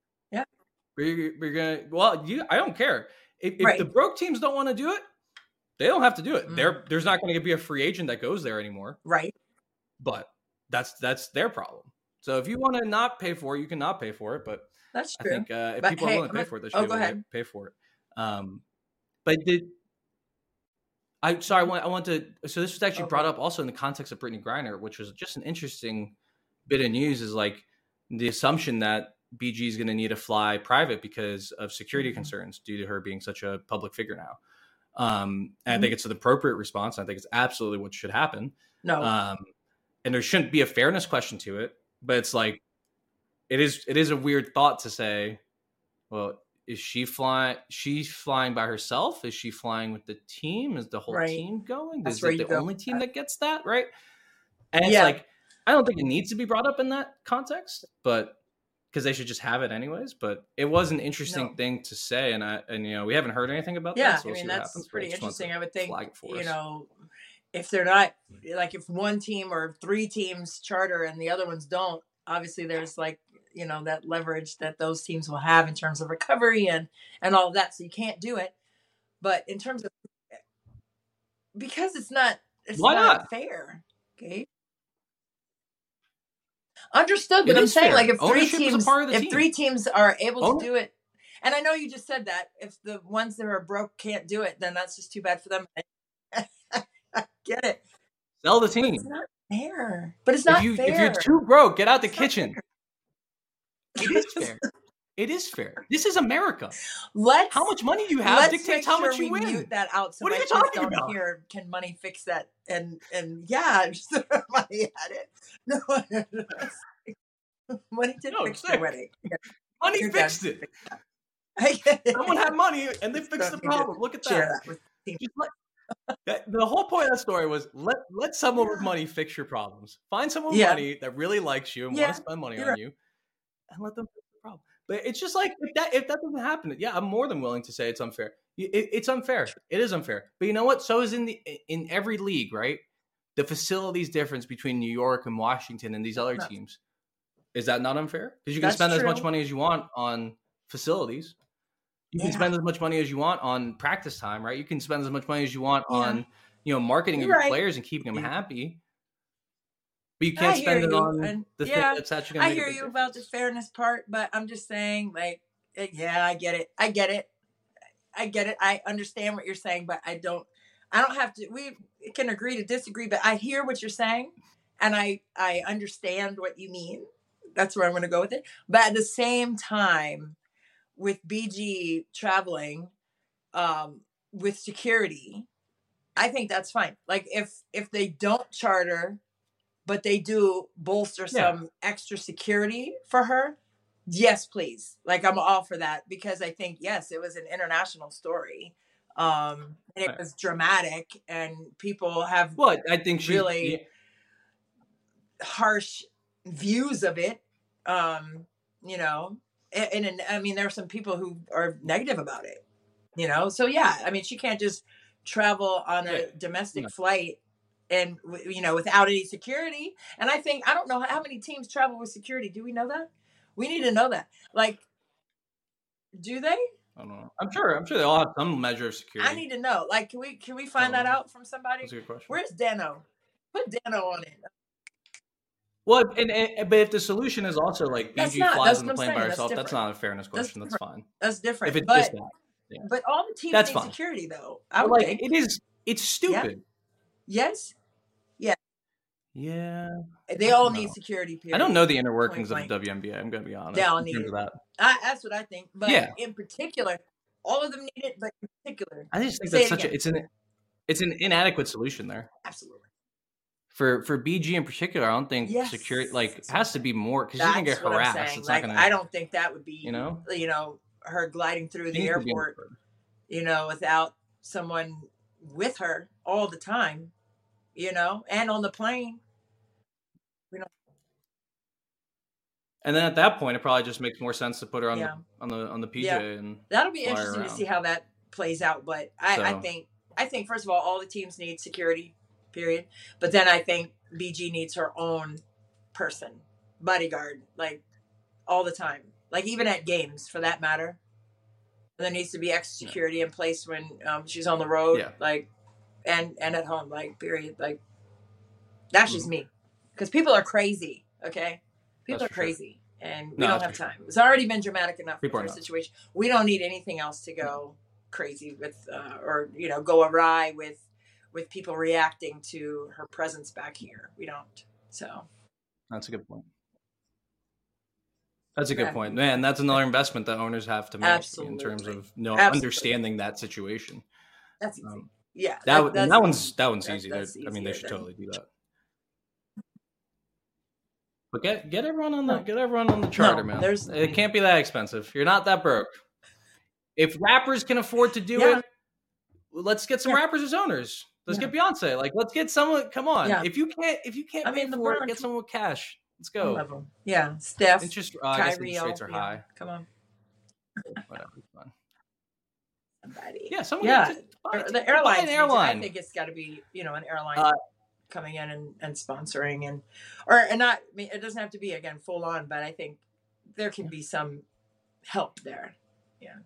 Yeah. You're going to, I don't care. If the broke teams don't want to do it, They don't have to do it. There's not going to be a free agent that goes there anymore. Right. But that's their problem. So if you want to not pay for it, you can not pay for it. But that's true. I think if people are willing to pay for it, they should be able to pay for it. But I want to. So this was actually brought up also in the context of Brittany Griner, which was just an interesting bit of news. Is like the assumption that BG is going to need to fly private because of security concerns due to her being such a public figure now. And I think it's an appropriate response. I think it's absolutely what should happen. No, and there shouldn't be a fairness question to it, but it's like it is a weird thought to say, well, is she flying? She's flying by herself. Is she flying with the team? Is the whole team going? Is it the only team that gets that? Right. And it's like, I don't think it needs to be brought up in that context, but because they should just have it anyways. But it was an interesting thing to say. And we haven't heard anything about that. So I mean, that's pretty interesting. I would think, you know, if they're not like, if one team or three teams charter and the other ones don't, obviously there's like, you know, that leverage that those teams will have in terms of recovery and all of that. So you can't do it. But in terms of, because it's not fair. Okay. Understood. But I'm saying fair. Like if three teams are able to do it, and I know you just said that if the ones that are broke can't do it, then that's just too bad for them. I get it. Sell the team. But it's not fair. But it's not fair. If you're too broke, get out the kitchen. Fair. It is fair. It is fair. This is America. How much money you have dictates how much you win. Mute that out so what are you talking about? Hear, can money fix that? And yeah, just money at it. No, money did fix the wedding. Yeah. Money fixed it. Someone had money and they fixed the problem. Look at that. The whole point of that story was let someone with money fix your problems. Find someone with money that really likes you and wants to spend money on you, and let them fix the problem. But it's just like if that doesn't happen, I'm more than willing to say it's unfair. It's unfair. It is unfair. But you know what? So is in every league, right? The facilities difference between New York and Washington and these other teams. Is that not unfair? Because you can spend as much money as you want on facilities. You can spend as much money as you want on practice time, right? You can spend as much money as you want on, marketing of your players and keeping them happy. But you can't spend it on the thing that's actually going to make I hear you about the fairness part, but I'm just saying, like, I get it. I get it. I understand what you're saying, but I don't have to. We can agree to disagree, but I hear what you're saying, and I understand what you mean. That's where I'm going to go with it. But at the same time, with BG traveling with security, I think that's fine. Like if they don't charter, but they do bolster some extra security for her, yes, please. Like I'm all for that because I think, yes, it was an international story. And it was dramatic and people have I think really harsh views of it. And I mean, there are some people who are negative about it, So I mean, she can't just travel on a domestic flight and, without any security. And I don't know how many teams travel with security. Do we know that? We need to know that. Like, do they? I don't know. I'm sure they all have some measure of security. I need to know. Like, can we find that out from somebody? That's a good question. Where's Dano? Put Dano on it. Well, but if the solution is also like BG flies on the plane by herself, that's not a fairness question. That's fine. That's different. If it's just that. Yeah. But all the teams need security, though. I would think. It's stupid. Yeah. Yes. Yeah. Yeah. They all need security, period. I don't know the inner workings of the WNBA. I'm going to be honest. They all need it. That's what I think. But in particular, all of them need it, but in particular. I just think that's it's an inadequate solution there. Absolutely. For BG in particular, I don't think security it has to be more because you can get harassed. It's like, not gonna, I don't think that would be her gliding through the airport, without someone with her all the time, and on the plane. And then at that point, it probably just makes more sense to put her on the PJ and that'll be interesting to see how that plays out. But I think first of all the teams need security. Period. But then I think BG needs her own person, bodyguard, like all the time, like even at games for that matter. There needs to be extra security in place when she's on the road. Yeah. Like and at home, like, period. Like, that's just me, because people are crazy. Okay, people are crazy, and we don't have time. It's already been dramatic enough for the situation. We don't need anything else to go crazy with, or go awry with people reacting to her presence back here. We don't. So that's a good point. That's a good point, man. That's another investment that owners have to make in terms of understanding that situation. That's easy. Yeah, that one's easy. I mean, they should totally do that. But get everyone on the charter, man. It can't be that expensive. You're not that broke. If rappers can afford to do it, let's get some rappers as owners. Let's get Beyonce. Like, let's get someone. Come on. Yeah. If you can't pay for it, get someone with cash. Let's go. Yeah, Steph. Kyrie rates are high. Come on. Whatever. Fun. Somebody. Yeah, someone. The airline. I think it's got to be an airline coming in and sponsoring and not. I mean, it doesn't have to be again full on, but I think there can be some help there. Yeah.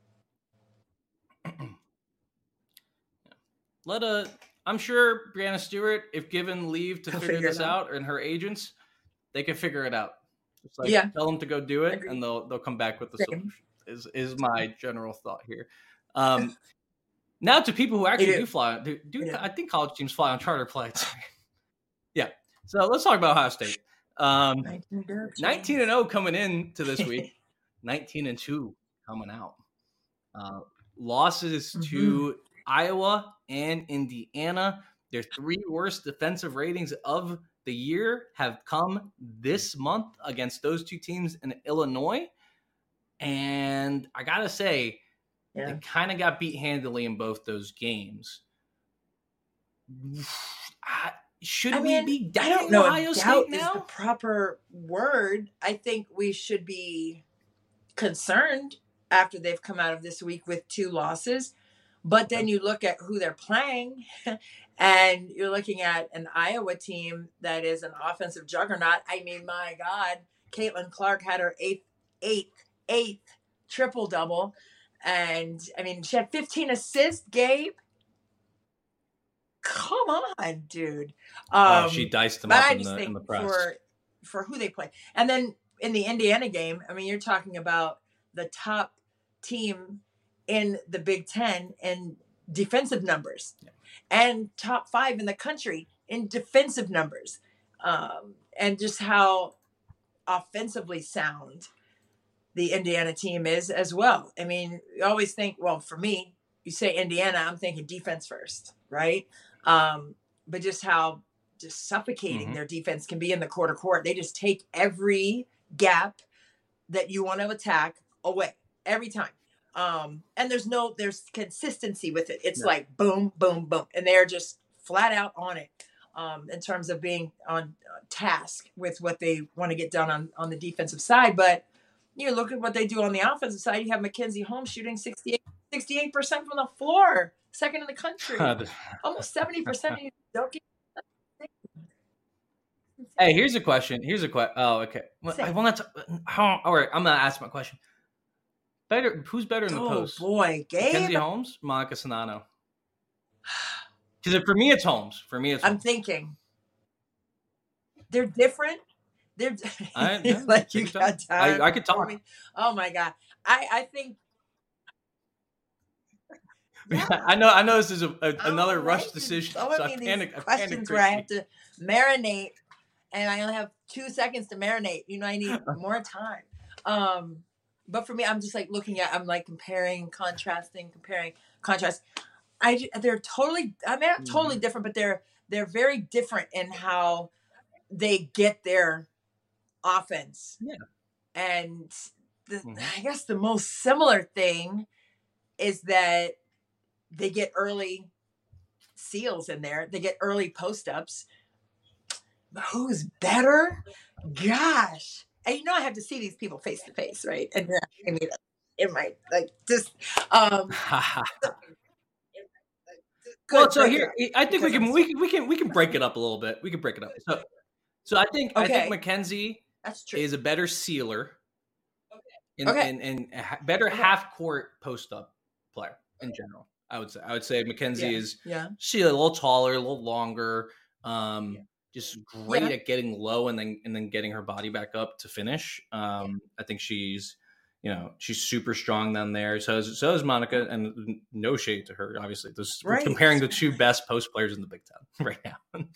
I'm sure Breanna Stewart, if given leave to figure this out, and her agents, they can figure it out. Just tell them to go do it, and they'll come back with the solution. Is my general thought here. Now to people who actually do fly. I think college teams fly on charter flights. Yeah. So let's talk about Ohio State. 19-0 coming into this week. 19-2 coming out. Losses to Iowa and Indiana. Their 3 worst defensive ratings of the year have come this month against those 2 teams in Illinois. And I got to say, they kind of got beat handily in both those games. Should we be doubting Ohio State now? Is the proper word. I think we should be concerned after they've come out of this week with 2 losses. But then you look at who they're playing, and you're looking at an Iowa team that is an offensive juggernaut. I mean, my God, Caitlin Clark had her eighth triple-double. And, I mean, she had 15 assists, Gabe. Come on, dude. She diced them up in the press. For who they play. And then in the Indiana game, I mean, you're talking about the top team in the Big Ten in defensive numbers, and top 5 in the country in defensive numbers, and just how offensively sound the Indiana team is as well. I mean, you always think, well, for me, you say Indiana, I'm thinking defense first, right? But just how suffocating their defense can be in the quarter court. They just take every gap that you want to attack away every time. And there's consistency with it. It's like boom, boom, boom. And they're just flat out on it, in terms of being on task with what they want to get done on the defensive side. But you look at what they do on the offensive side. You have Mackenzie Holmes shooting 68% from the floor, second in the country, almost 70% of you don't get. Hey, here's a question. Oh, okay. Well, all right, I'm going to ask my question. Who's better in the post? Oh, boy. Gabe? Mackenzie Holmes, Monica Czinano. Because for me, it's Holmes. I'm thinking. They're different. They're like, you got time. I could talk. Oh, my God. I think. Yeah. I know this is another rush decision. So I questions where I have to marinate, and I only have 2 seconds to marinate. I need more time. But for me, I'm just like I'm like comparing, contrast. They're totally, not totally different, but they're very different in how they get their offense. Yeah. And I guess the most similar thing is that they get early seals in there. They get early post-ups. But who's better? Gosh. And I have to see these people face to face, right? And I mean, it might just. Well, so here, I think we can break it up a little bit. We can break it up. So I think Mackenzie is a better sealer, and better half court post up player in general. I would say Mackenzie Yeah. is Yeah. she's a little taller, a little longer, just great Yeah. at getting low and then getting her body back up to finish. I think she's super strong down there. So is Monica, and no shade to her. Obviously, we're Right. comparing the two best post players in the Big Ten right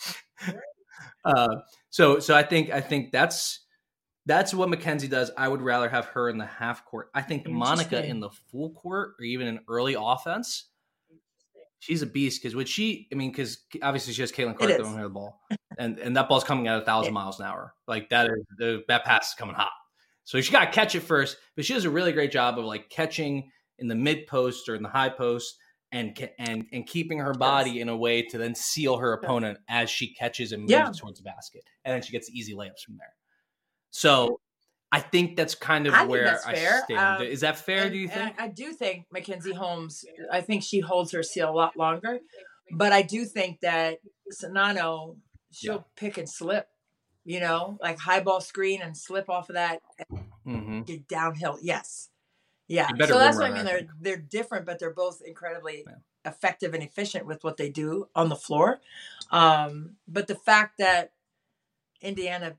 now. So I think that's what Mackenzie does. I would rather have her in the half court. I think Monica in the full court or even in early offense, she's a beast because because obviously she has Caitlin Clark throwing her the ball, and that ball's coming at 1,000 miles an hour. Like that pass is coming hot. So she got to catch it first, but she does a really great job of like catching in the mid post or in the high post and keeping her body in a way to then seal her opponent as she catches and moves towards the basket, and then she gets easy layups from there. So I think that's kind of where I stand. Is that fair, do you think? I do think Mackenzie Holmes, I think she holds her seal a lot longer. But I do think that Czinano, she'll pick and slip, like high ball screen and slip off of that and get downhill. Yes. Yeah. So that's what I mean. They're different, but they're both incredibly effective and efficient with what they do on the floor. But the fact that Indiana,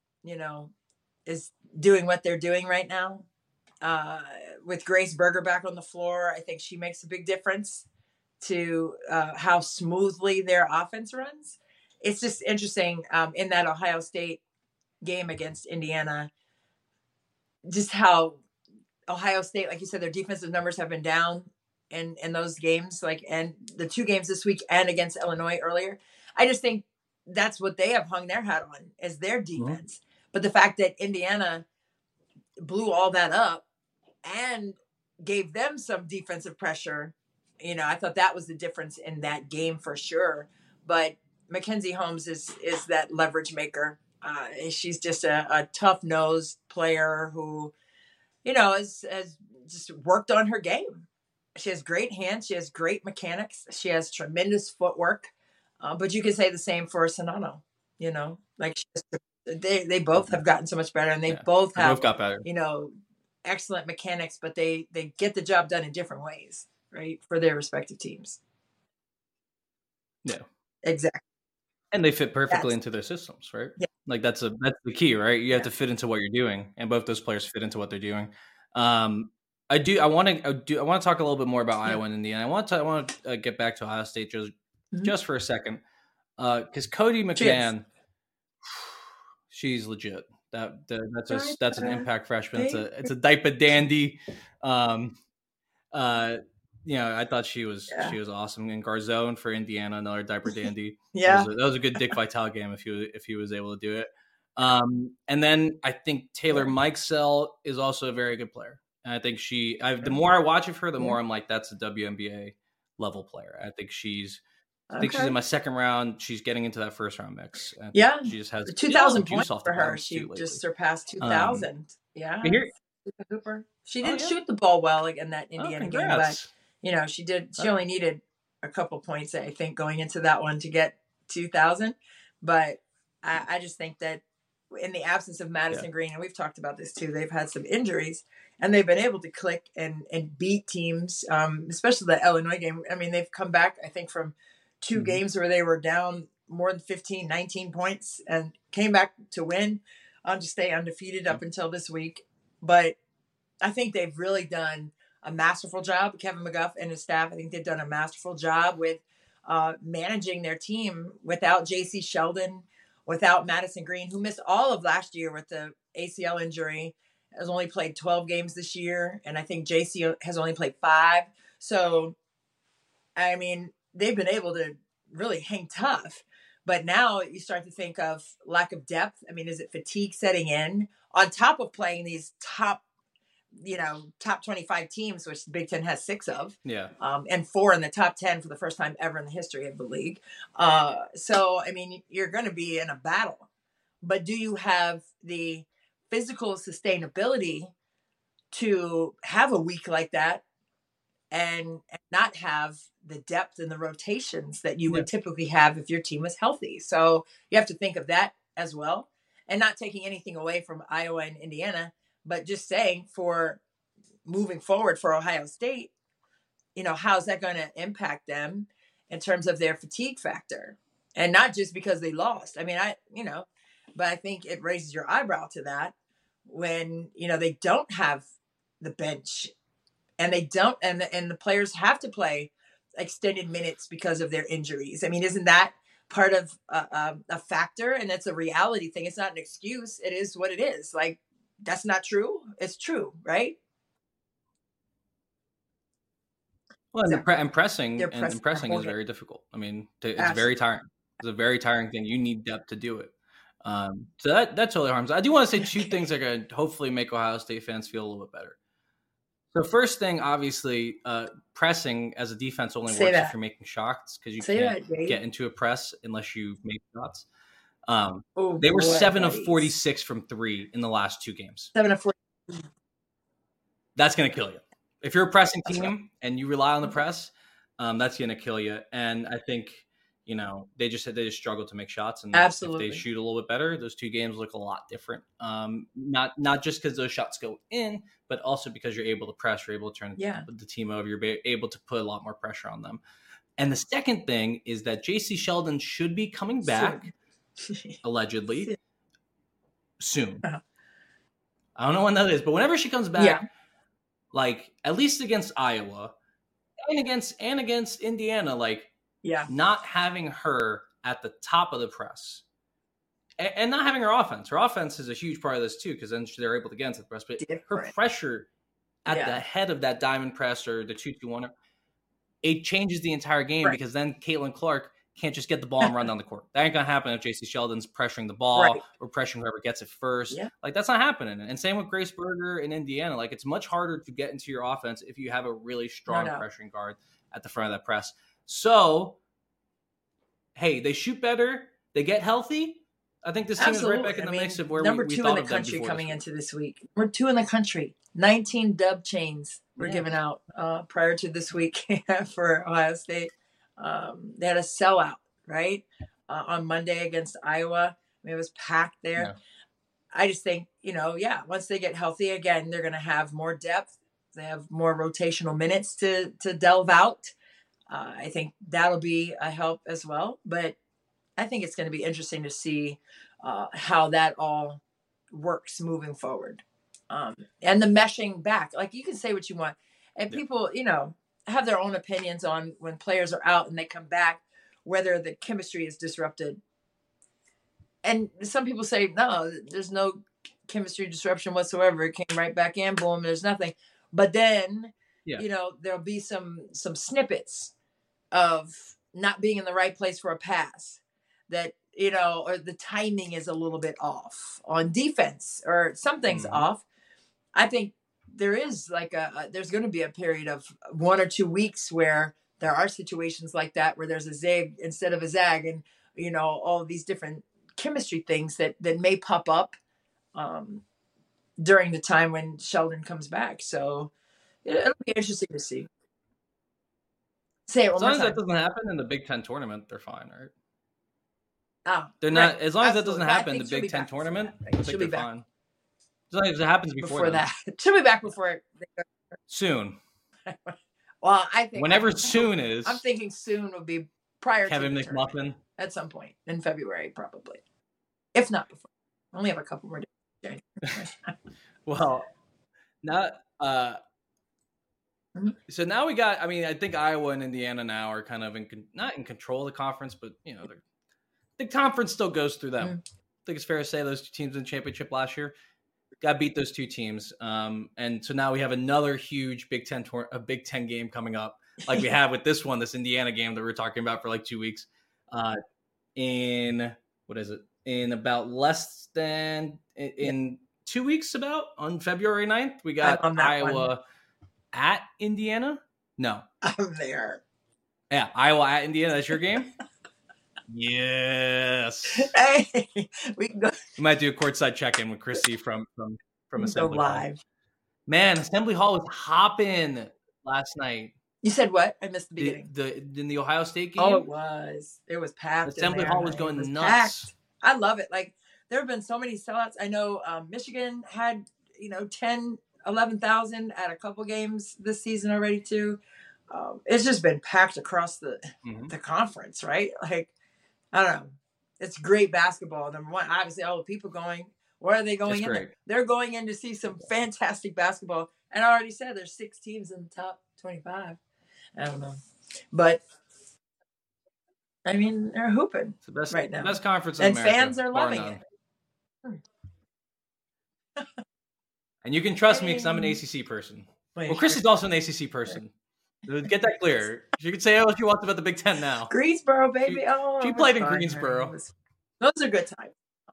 is doing what they're doing right now, with Grace Berger back on the floor, I think she makes a big difference to how smoothly their offense runs. It's just interesting in that Ohio State game against Indiana, just how Ohio State, like you said, their defensive numbers have been down in those games, and the 2 games this week and against Illinois earlier. I just think that's what they have hung their hat on as their defense. Mm-hmm. But the fact that Indiana blew all that up and gave them some defensive pressure, I thought that was the difference in that game for sure. But Mackenzie Holmes is that leverage maker. She's just a tough-nosed player who, has just worked on her game. She has great hands. She has great mechanics. She has tremendous footwork. But you could say the same for Czinano, they both have gotten so much better, and they both got better. Excellent mechanics, but they get the job done in different ways, right, for their respective teams. Yeah, exactly. And they fit perfectly into their systems, right? Yeah. Like that's the key, right? You have to fit into what you're doing, and both those players fit into what they're doing. I want to talk a little bit more about Iowa and Indiana. I want to get back to Ohio State just for a second, because Cody McMahon, she's legit. That's an impact freshman. It's a diaper dandy. I thought she was awesome. And Garzone for Indiana, another diaper dandy. That was a good Dick Vitale game if he was able to do it. And then I think Taylor Mikesell is also a very good player. And I think the more I watch of her, the more I'm like, that's a WNBA level player. I think she's in my second round. She's getting into that first round mix. She just has 2,000 points for her. She just surpassed 2,000. Hooper. She didn't shoot the ball well in that Indiana game, but she did. She only needed a couple points, I think, going into that one to get 2,000. But I just think that in the absence of Madison Green, and we've talked about this too, they've had some injuries, and they've been able to click and beat teams, especially the Illinois game. I mean, they've come back, I think, from 2 games where they were down more than 15, 19 points and came back to win, to stay undefeated up until this week. But I think they've really done a masterful job. Kevin McGuff and his staff, I think they've done a masterful job with managing their team without J.C. Sheldon, without Madison Green, who missed all of last year with the ACL injury, has only played 12 games this year. And I think J.C. has only played 5. So, I mean, they've been able to really hang tough. But now you start to think of lack of depth. I mean, is it fatigue setting in on top of playing these top 25 teams, which the Big Ten has 6 of, and 4 in the top 10 for the first time ever in the history of the league. So, I mean, you're going to be in a battle, but do you have the physical sustainability to have a week like that and not have the depth and the rotations that you would typically have if your team was healthy? So you have to think of that as well, and not taking anything away from Iowa and Indiana, but just saying for moving forward for Ohio State, how's that going to impact them in terms of their fatigue factor? And not just because they lost. I mean, but I think it raises your eyebrow to that when, they don't have the bench and they don't, and the players have to play extended minutes because of their injuries. I mean, isn't that part of a factor? And it's a reality thing. It's not an excuse. It is what it is. Like, that's not true. It's true, right? Well, and pressing is very difficult. I mean, it's very tiring. It's a very tiring thing. You need depth to do it. So that totally harms. I do want to say two things that are going to hopefully make Ohio State fans feel a little bit better. So first thing, obviously, pressing as a defense only works if you're making shots, because you can't get into a press unless you make shots. They were 7 of 46 from 3 in the last 2 games. 7 of 40. That's going to kill you. If you're a pressing team and you rely on the press, that's going to kill you. And I think, they just struggle to make shots. And absolutely, if they shoot a little bit better, those 2 games look a lot different. Not just because those shots go in, but also because you're able to press, you're able to turn the team over, you're able to put a lot more pressure on them. And the second thing is that J.C. Sheldon should be coming back, allegedly, soon. Uh-huh. I don't know when that is, but whenever she comes back, like at least against Iowa and against Indiana, not having her at the top of the press and not having her offense. Her offense is a huge part of this too, because then they're able to get into the press. But her pressure at the head of that diamond press or the 2-2-1, it changes the entire game because then Caitlin Clark can't just get the ball and run down the court. That ain't going to happen if J.C. Sheldon's pressuring the ball or pressuring whoever gets it first. Yeah. That's not happening. And same with Grace Berger in Indiana. It's much harder to get into your offense if you have a really strong pressuring guard at the front of that press. So, hey, they shoot better. They get healthy. I think this team is right back in the mix of where we thought of them before. Number 2 in the country coming into this week. We're 2 in the country. 19 dub chains were given out prior to this week for Ohio State. They had a sellout, right? On Monday against Iowa. I mean, it was packed there. Yeah. I just think, once they get healthy again, they're going to have more depth. They have more rotational minutes to delve out. I think that'll be a help as well. But I think it's going to be interesting to see how that all works moving forward. And the meshing back. You can say what you want. And people, have their own opinions on when players are out and they come back, whether the chemistry is disrupted. And some people say, no, there's no chemistry disruption whatsoever. It came right back in, boom, there's nothing. But then, there'll be some snippets of not being in the right place for a pass that, or the timing is a little bit off on defense or something's off. I think there is there's going to be a period of 1 or 2 weeks where there are situations like that, where there's a zig instead of a zag, and, all of these different chemistry things that may pop up during the time when Sheldon comes back. So it'll be interesting to see. Say it one more time. As long as that doesn't happen in the Big Ten tournament, they're fine, right? They're not. As long as that doesn't happen in the Big Ten tournament, I think they're fine. As long as it happens before that. She'll be back before it. Soon. Well, I think whenever soon is. I'm thinking soon will be prior Kevin to the McMuffin tournament, at some point in February, probably, if not before. I only have a couple more days. Well, not. So now we got. I mean, I think Iowa and Indiana now are kind of not in control of the conference, but the conference still goes through them. I think it's fair to say those 2 teams in the championship last year got to beat those 2 teams, and so now we have another huge Big Ten game coming up, like we have with this Indiana game that we were talking about for 2 weeks. In what is it? In about less than 2 weeks, about on February 9th, we got Iowa at Indiana. No, I'm there. Yeah, Iowa at Indiana. That's your game. Yes. Hey, we can go. We might do a courtside check-in with Chrissy from Assembly live. Hall. Man, Assembly Hall was hopping last night. You said what? I missed the beginning. In the Ohio State game. Oh, it was. It was packed. Assembly Hall was going nuts. Packed. I love it. There have been so many sellouts. I know Michigan had 10, 11,000 at a couple games this season already too. it's just been packed across the conference, right? Like, I don't know. It's great basketball. Number one, obviously, people going. Where are they going in there? They're going in to see some fantastic basketball. And I already said there's 6 teams in the top 25. I don't know. But, I mean, they're hooping right now. Best conference in America. And fans are loving it. And you can trust me because I'm an ACC person. Well, Christy's also an ACC person. Get that clear. She could say, she wants about the Big Ten now. Greensboro, baby. She played in Greensboro. Those are good times.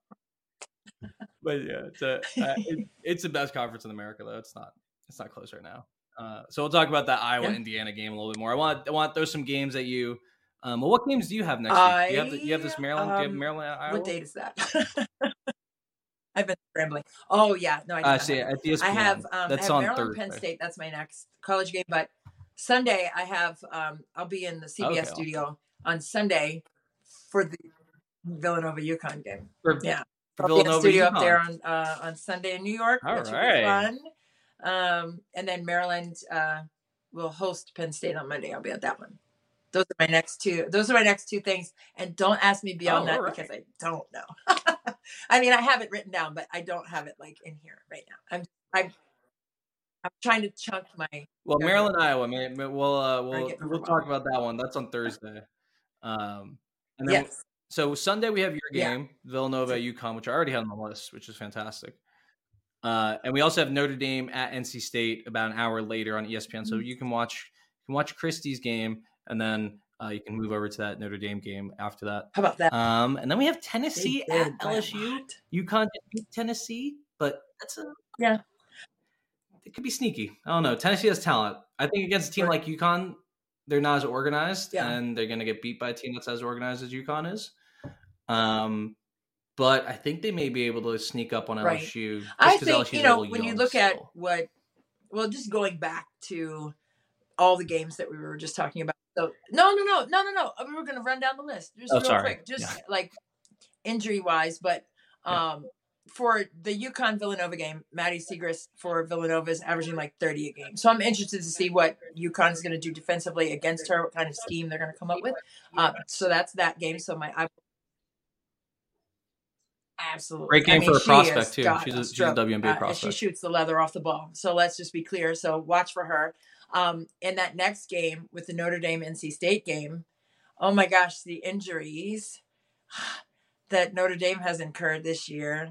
But yeah, it's the best conference in America, though. It's not close right now. So we'll talk about that Iowa-Indiana game a little bit more. I want to throw some games at you. Well, what games do you have next week? You have this Maryland. Do you have Maryland at Iowa? What date is that? I've been scrambling. Oh yeah, no, I see it at ESPN. I have that's on Maryland, Thursday. Penn State. That's my next college game. But Sunday, I have. I'll be in the CBS studio on Sunday for the Villanova UConn game. For Villanova studio UConn. Up there on Sunday in New York. All which right. Will be fun. And then Maryland will host Penn State on Monday. I'll be at that one. Those are my next two things. And don't ask me beyond that because I don't know. I mean, I have it written down, but I don't have it like in here right now. I'm trying to chunk my. Well, Maryland, Iowa, man. We'll talk about that one. That's on Thursday. And then so Sunday we have your game, Villanova UConn, which I already had on the list, which is fantastic. And we also have Notre Dame at NC State about an hour later on ESPN. So you can watch Christy's game, and then you can move over to that Notre Dame game after that. How about that? And then we have Tennessee at LSU. UConn beat Tennessee, but that's it could be sneaky. I don't know. Tennessee has talent. I think against a team like UConn, they're not as organized, and they're going to get beat by a team that's as organized as UConn is. But I think they may be able to sneak up on LSU. I think, when you look at just going back to all the games that we were just talking about. So no. We were going to run down the list just real quick, like injury wise. But for the UConn Villanova game, Maddie Siegrist for Villanova is averaging like 30 a game. So I'm interested to see what UConn is going to do defensively against her, what kind of scheme they're going to come up with. So that's that game. So absolutely great game for a prospect too. She's a WNBA prospect. She shoots the leather off the ball. So let's just be clear. So watch for her. In that next game with the Notre Dame NC State game, oh my gosh, the injuries that Notre Dame has incurred this year.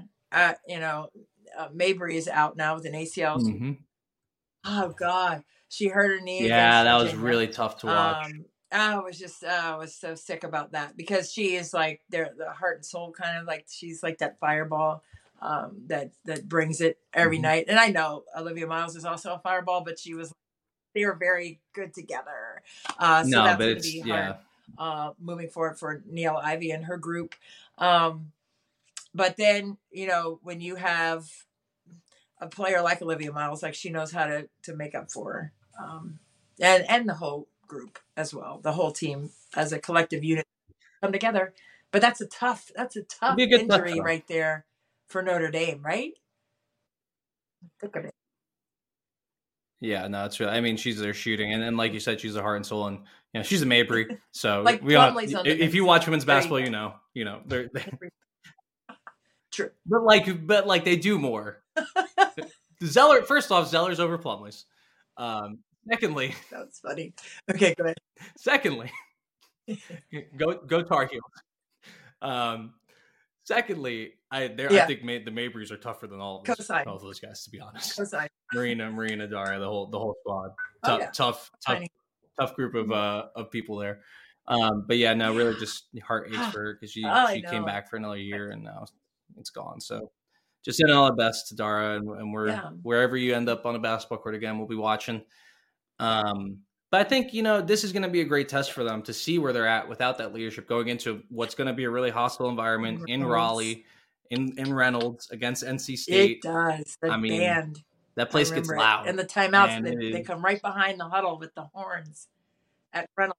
Mabry is out now with an ACL. Mm-hmm. Oh God, she hurt her knee. Yeah, that was really tough to watch. I was so sick about that because she is like the heart and soul kind of like she's like that fireball that brings it every night. And I know Olivia Miles is also a fireball, but they were very good together. So that's going to be hard moving forward for Niele Ivey and her group. But then, when you have a player like Olivia Miles, like she knows how to make up for her. And the whole group as well, the whole team as a collective unit come together. But that's a tough injury right there for Notre Dame, right? Think of it. Yeah, no, it's really. I mean, she's their shooting, and then like you said, she's a heart and soul, and she's a Mabry. So like if you watch women's basketball, you know, they're true. But like they do more. Zeller, first off, Zeller's over Plumlee's. Secondly, that's funny. Okay, go ahead. Secondly, go Tar Heels. Secondly, I think the Mabrys are tougher than all of those guys, to be honest. Marina, Daria, the whole squad. Tough group of people there. But yeah, no, really just heart aches for her because she came back for another year and now it's gone. So just send all the best to Dara, and we're wherever you end up on a basketball court again, we'll be watching. But I think, this is going to be a great test for them to see where they're at without that leadership going into what's going to be a really hostile environment in Raleigh, in Reynolds against NC State. It does. Band. That place gets loud. And the timeouts, they come right behind the huddle with the horns at Reynolds.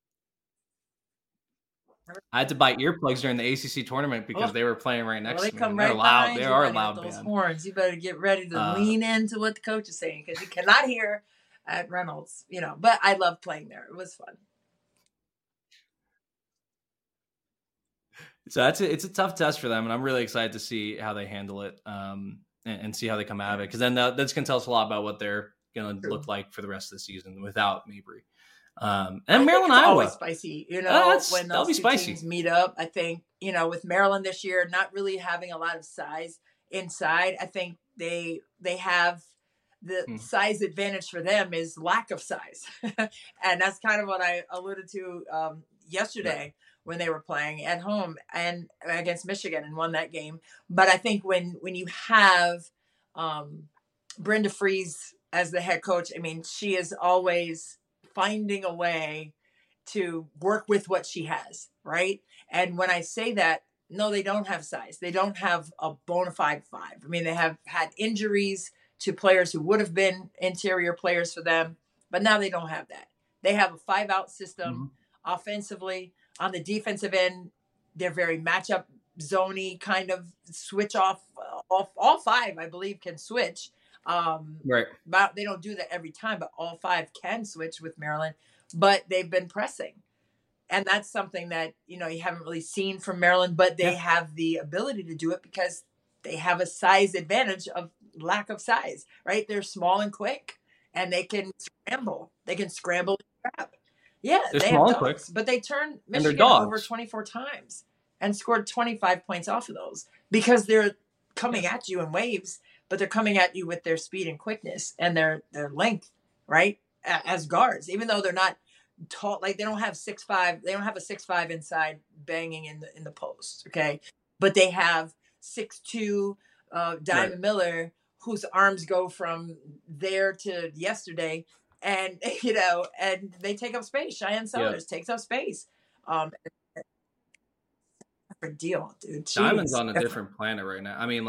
I had to buy earplugs during the ACC tournament because they were playing right next to me. They come right loud. They are loud. Those band. Horns. You better get ready to lean into what the coach is saying because you cannot hear at Reynolds, but I love playing there. It was fun. So it's a tough test for them, and I'm really excited to see how they handle it, and see how they come out of it, because then that's going to tell us a lot about what they're going to look like for the rest of the season without Mabry. And Maryland, Iowa, always spicy. When those two teams meet up, I think with Maryland this year not really having a lot of size inside, I think they have the size advantage for them is lack of size, and that's kind of what I alluded to yesterday. Yeah. When they were playing at home and against Michigan and won that game. But I think when you have Brenda Frese as the head coach, I mean, she is always finding a way to work with what she has, right? And when I say that, no, they don't have size. They don't have a bona fide 5. I mean, they have had injuries to players who would have been interior players for them, but now they don't have that. They have a 5-out system offensively. On the defensive end, they're very matchup zony kind of switch off. All 5, I believe, can switch. Right. But they don't do that every time, but all 5 can switch with Maryland. But they've been pressing. And that's something that, you haven't really seen from Maryland, but they have the ability to do it because they have a size advantage of lack of size, right? They're small and quick, and they can scramble. They can scramble and grab. Yeah, they have dogs, but they turned Michigan over 24 times and scored 25 points off of those because they're coming at you in waves, but they're coming at you with their speed and quickness and their length, right? As guards, even though they're not tall, like they don't have 6'5", they don't have a 6'5" inside banging in the post, okay? But they have 6'2" Diamond Miller, whose arms go from there to yesterday. And, and they take up space. Cheyenne Sellers takes up space. Deal, dude. Diamond's on a different planet right now. I mean,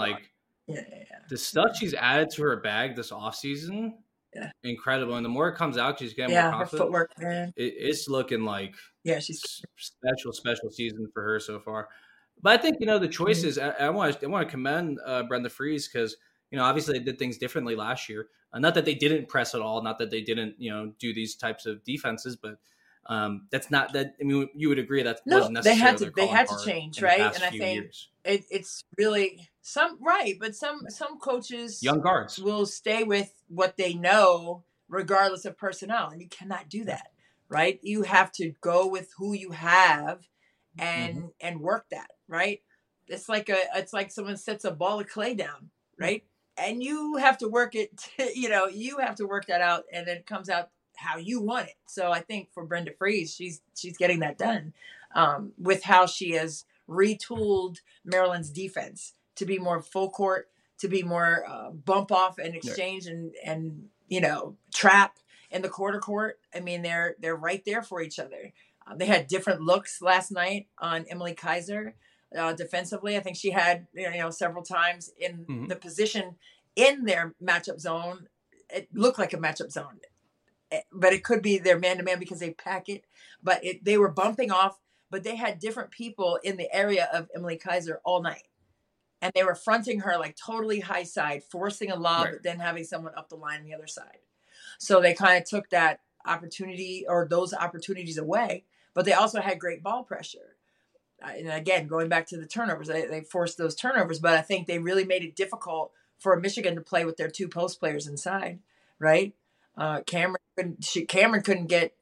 the stuff she's added to her bag this offseason, incredible. And the more it comes out, she's getting more confident. Her footwork, man. It's looking like she's special season for her so far. But I think, the choices, I want to commend Brenda Frese because, obviously they did things differently last year. Not that they didn't press at all, not that they didn't, do these types of defenses, but that's not that. I mean, you would agree that wasn't necessarily they had to change, right? And I think it's really but some coaches, young guards, will stay with what they know regardless of personnel, and you cannot do that, right? You have to go with who you have and work that, right? It's like someone sets a ball of clay down, right? And you have to work it, you have to work that out, and then it comes out how you want it. So I think for Brenda Frese, she's getting that done with how she has retooled Maryland's defense to be more full court, to be more bump off and exchange and trap in the quarter court. I mean, they're right there for each other. They had different looks last night on Emily Kaiser. Defensively, I think she had several times in the position in their matchup zone. It looked like a matchup zone, but it could be their man-to-man because they pack it. But they were bumping off, but they had different people in the area of Emily Kaiser all night, and they were fronting her like totally high side, forcing a lob, but then having someone up the line on the other side. So they kind of took that opportunity or those opportunities away, but they also had great ball pressure. And again, going back to the turnovers, they forced those turnovers, but I think they really made it difficult for Michigan to play with their 2 post players inside, right? Cameron couldn't get,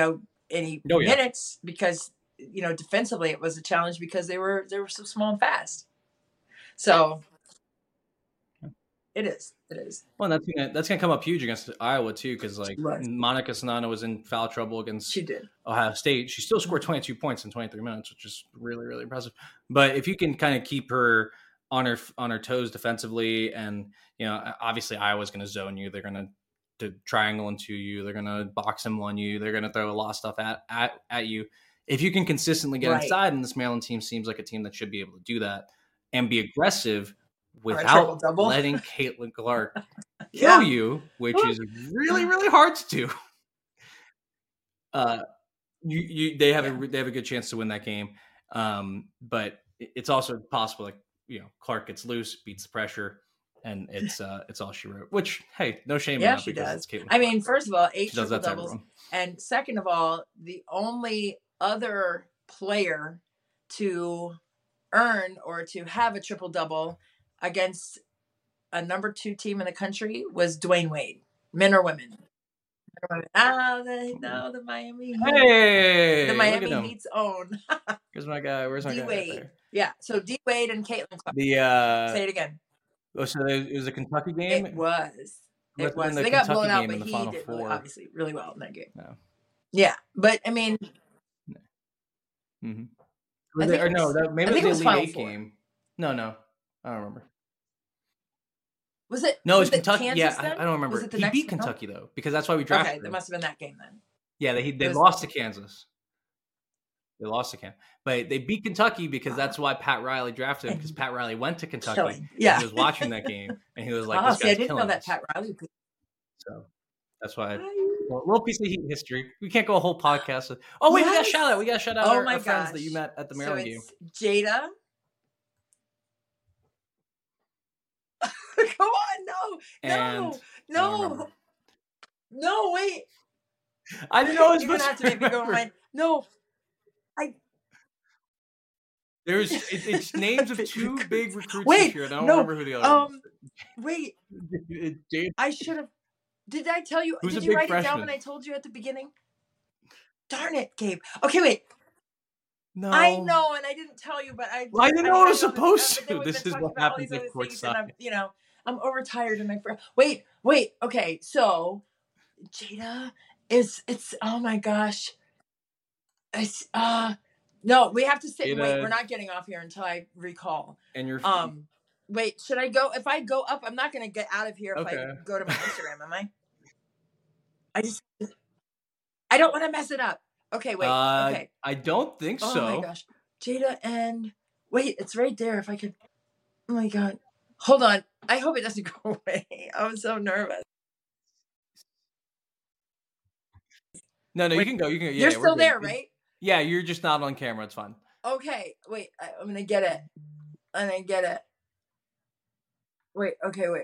any minutes because, defensively it was a challenge because they were so small and fast. So it is. Well, that's gonna come up huge against Iowa too, because Monica Sanano was in foul trouble against Ohio State. She still scored 22 points in 23 minutes, which is really, really impressive. But if you can kind of keep her on her toes defensively, and obviously Iowa's going to zone you, they're going to triangle into you, they're going to box them on you, they're going to throw a lot of stuff at you. If you can consistently get inside, and this Maryland team seems like a team that should be able to do that and be aggressive without letting Caitlin Clark kill you, which is really, really hard to do. They have a good chance to win that game, but it's also possible Clark gets loose, beats the pressure, and it's all she wrote. Which, hey, no shame. Yeah, in that she does. It's Caitlin I mean, Clark. first of all, 8 She does triple that to doubles, everyone. and second of all, the only other player to earn or to have a triple double against a number 2 team in the country was Dwayne Wade. Men or women? The Miami Heat. Hey, The look at Miami him. Heat's own. Where's my guy? Where's my D guy? Wade. Right there? Yeah. So D Wade and Caitlin Clark. Say it again. Oh, so it was a Kentucky game. It was. It was. They got blown out, but he did obviously really well in that game. No. Yeah, but I mean, mm-hmm. maybe it was the Elite Eight game. No, I don't remember. Was it? No, it was Kentucky. Kansas, yeah, then? I don't remember. He beat Kentucky though, because that's why we drafted. Okay, that must have been that game then. Yeah, they lost to Kansas. They lost to Kansas, but they beat Kentucky because that's why Pat Riley drafted him, because Pat Riley went to Kentucky. Yeah, he was watching that game and he was like, "This guy's I didn't know that Pat Riley." So that's why. A little piece of Heat history. We can't go a whole podcast. Oh wait, we got to shout out our friends that you met at the Maryland game. Jada. Come on, no, wait. I didn't know it was You're gonna have to make me go mine. No, it's names of 2 big recruits this year. And I don't remember who the other. Wait. I should have. Did I tell you? Did you write it down when I told you at the beginning? Darn it, Gabe. Okay, wait. No, I know, and I didn't tell you, but I didn't know I was supposed to. This is what happens at courtside. I'm overtired and I forgot. Wait. Okay, so Jada it's oh my gosh. It's no, we have to sit and wait. We're not getting off here until I recall. And you're wait, should I go? If I go up, I'm not gonna get out of here if I go to my Instagram, am I? I don't want to mess it up. Okay, wait. Okay. I don't think so. Oh my gosh. Jada and wait, it's right there. If I could. Oh my god. Hold on. I hope it doesn't go away. I'm so nervous. No, you can go. You can go. Yeah, you're still there, right? Yeah, you're just not on camera. It's fine. Okay. Wait, I'm gonna get it. Wait. Okay. Wait.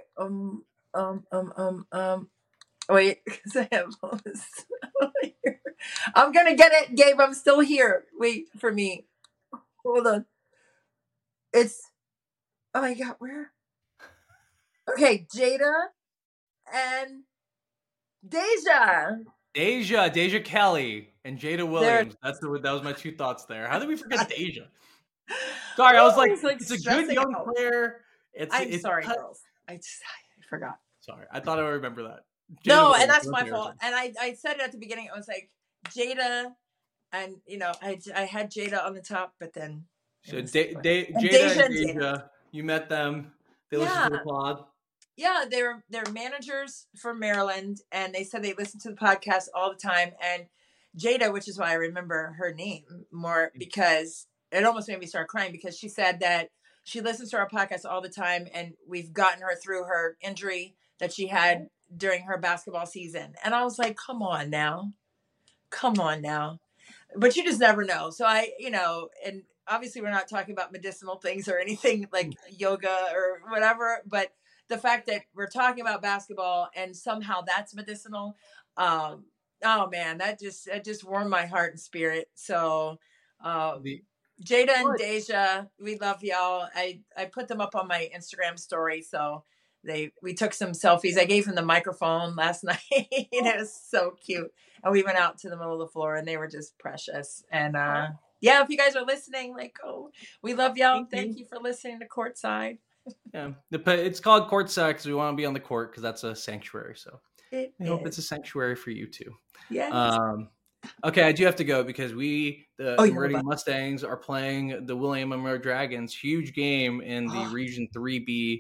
Wait, because I have all this. I'm gonna get it, Gabe. I'm still here. Wait for me. Hold on. It's. Oh my god, where? Okay, Jada and Deja Kelly and Jada Williams. That was my 2 thoughts there. How did we forget Deja? Sorry, I was like it's a good young player. I'm sorry, girls. I forgot. Sorry, I thought I would remember that. No, and that's my fault. And I said it at the beginning. I was like Jada, and I had Jada on the top, but then so Jada and Deja, you met them. They listened to the pod. Yeah, they're managers from Maryland, and they said they listen to the podcast all the time. And Jada, which is why I remember her name more, because it almost made me start crying, because she said that she listens to our podcast all the time, and we've gotten her through her injury that she had during her basketball season. And I was like, come on now. But you just never know. So and obviously we're not talking about medicinal things or anything like yoga or whatever, but the fact that we're talking about basketball and somehow that's medicinal, oh man, that just warmed my heart and spirit. So Jada and Deja, we love y'all. I put them up on my Instagram story, so we took some selfies. I gave them the microphone last night. It was so cute. And we went out to the middle of the floor, and they were just precious. And if you guys are listening, we love y'all. Thank you for listening to Courtside. Yeah, it's called Courtside because we want to be on the court, because that's a sanctuary. So I hope it's a sanctuary for you too. Yes. Okay, I do have to go because the Meridian Mustangs are playing the William & Monroe Dragons. Huge game in the Region 3B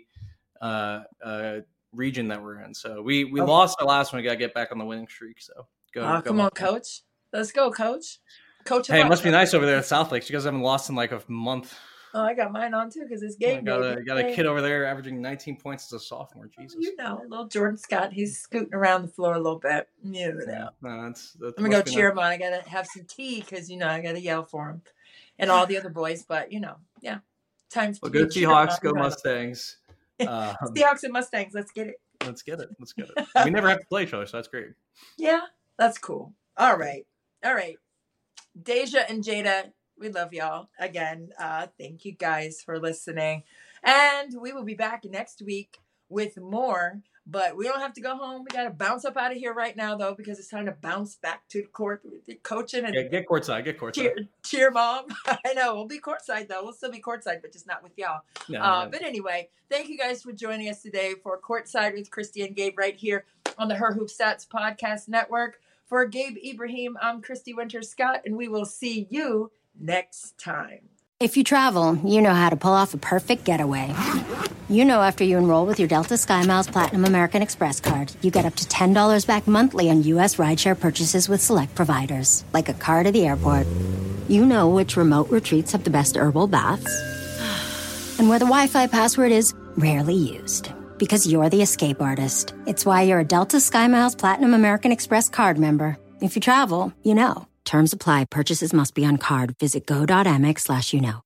region that we're in. So we lost our last one. We got to get back on the winning streak. So go. Come on, Coach. Let's go, Coach. Hey, it must be nice over there at South Lakes. You guys haven't lost in like a month. Oh, I got mine on too because it's game. Got a kid over there averaging 19 points as a sophomore. Jesus. Little Jordan Scott. He's scooting around the floor a little bit. No, that's I'm gonna go cheer him on. I gotta have some tea because I gotta yell for him and all the other boys. But time. Well, go Seahawks, go Mustangs. Seahawks and Mustangs. Let's get it. Let's get it. We never have to play each other, so that's great. Yeah, that's cool. All right. Deja and Jada, we love y'all. Again, thank you guys for listening. And we will be back next week with more. But we don't have to go home. We got to bounce up out of here right now, though, because it's time to bounce back to the court. Coaching and get courtside. Cheer, Mom. I know. We'll be courtside, though. We'll still be courtside, but just not with y'all. But anyway, thank you guys for joining us today for Courtside with Christy and Gabe right here on the Her Hoop Stats Podcast Network. For Gabe Ibrahim, I'm Christy Winter-Scott, and we will see you next time. If you travel, you know how to pull off a perfect getaway. You know after you enroll with your Delta SkyMiles Platinum American Express card, you get up to $10 back monthly on U.S. rideshare purchases with select providers, like a car to the airport. You know which remote retreats have the best herbal baths, and where the Wi-Fi password is rarely used. Because you're the escape artist. It's why you're a Delta SkyMiles Platinum American Express card member. If you travel, you know. Terms apply. Purchases must be on card. Visit go.amex/you know.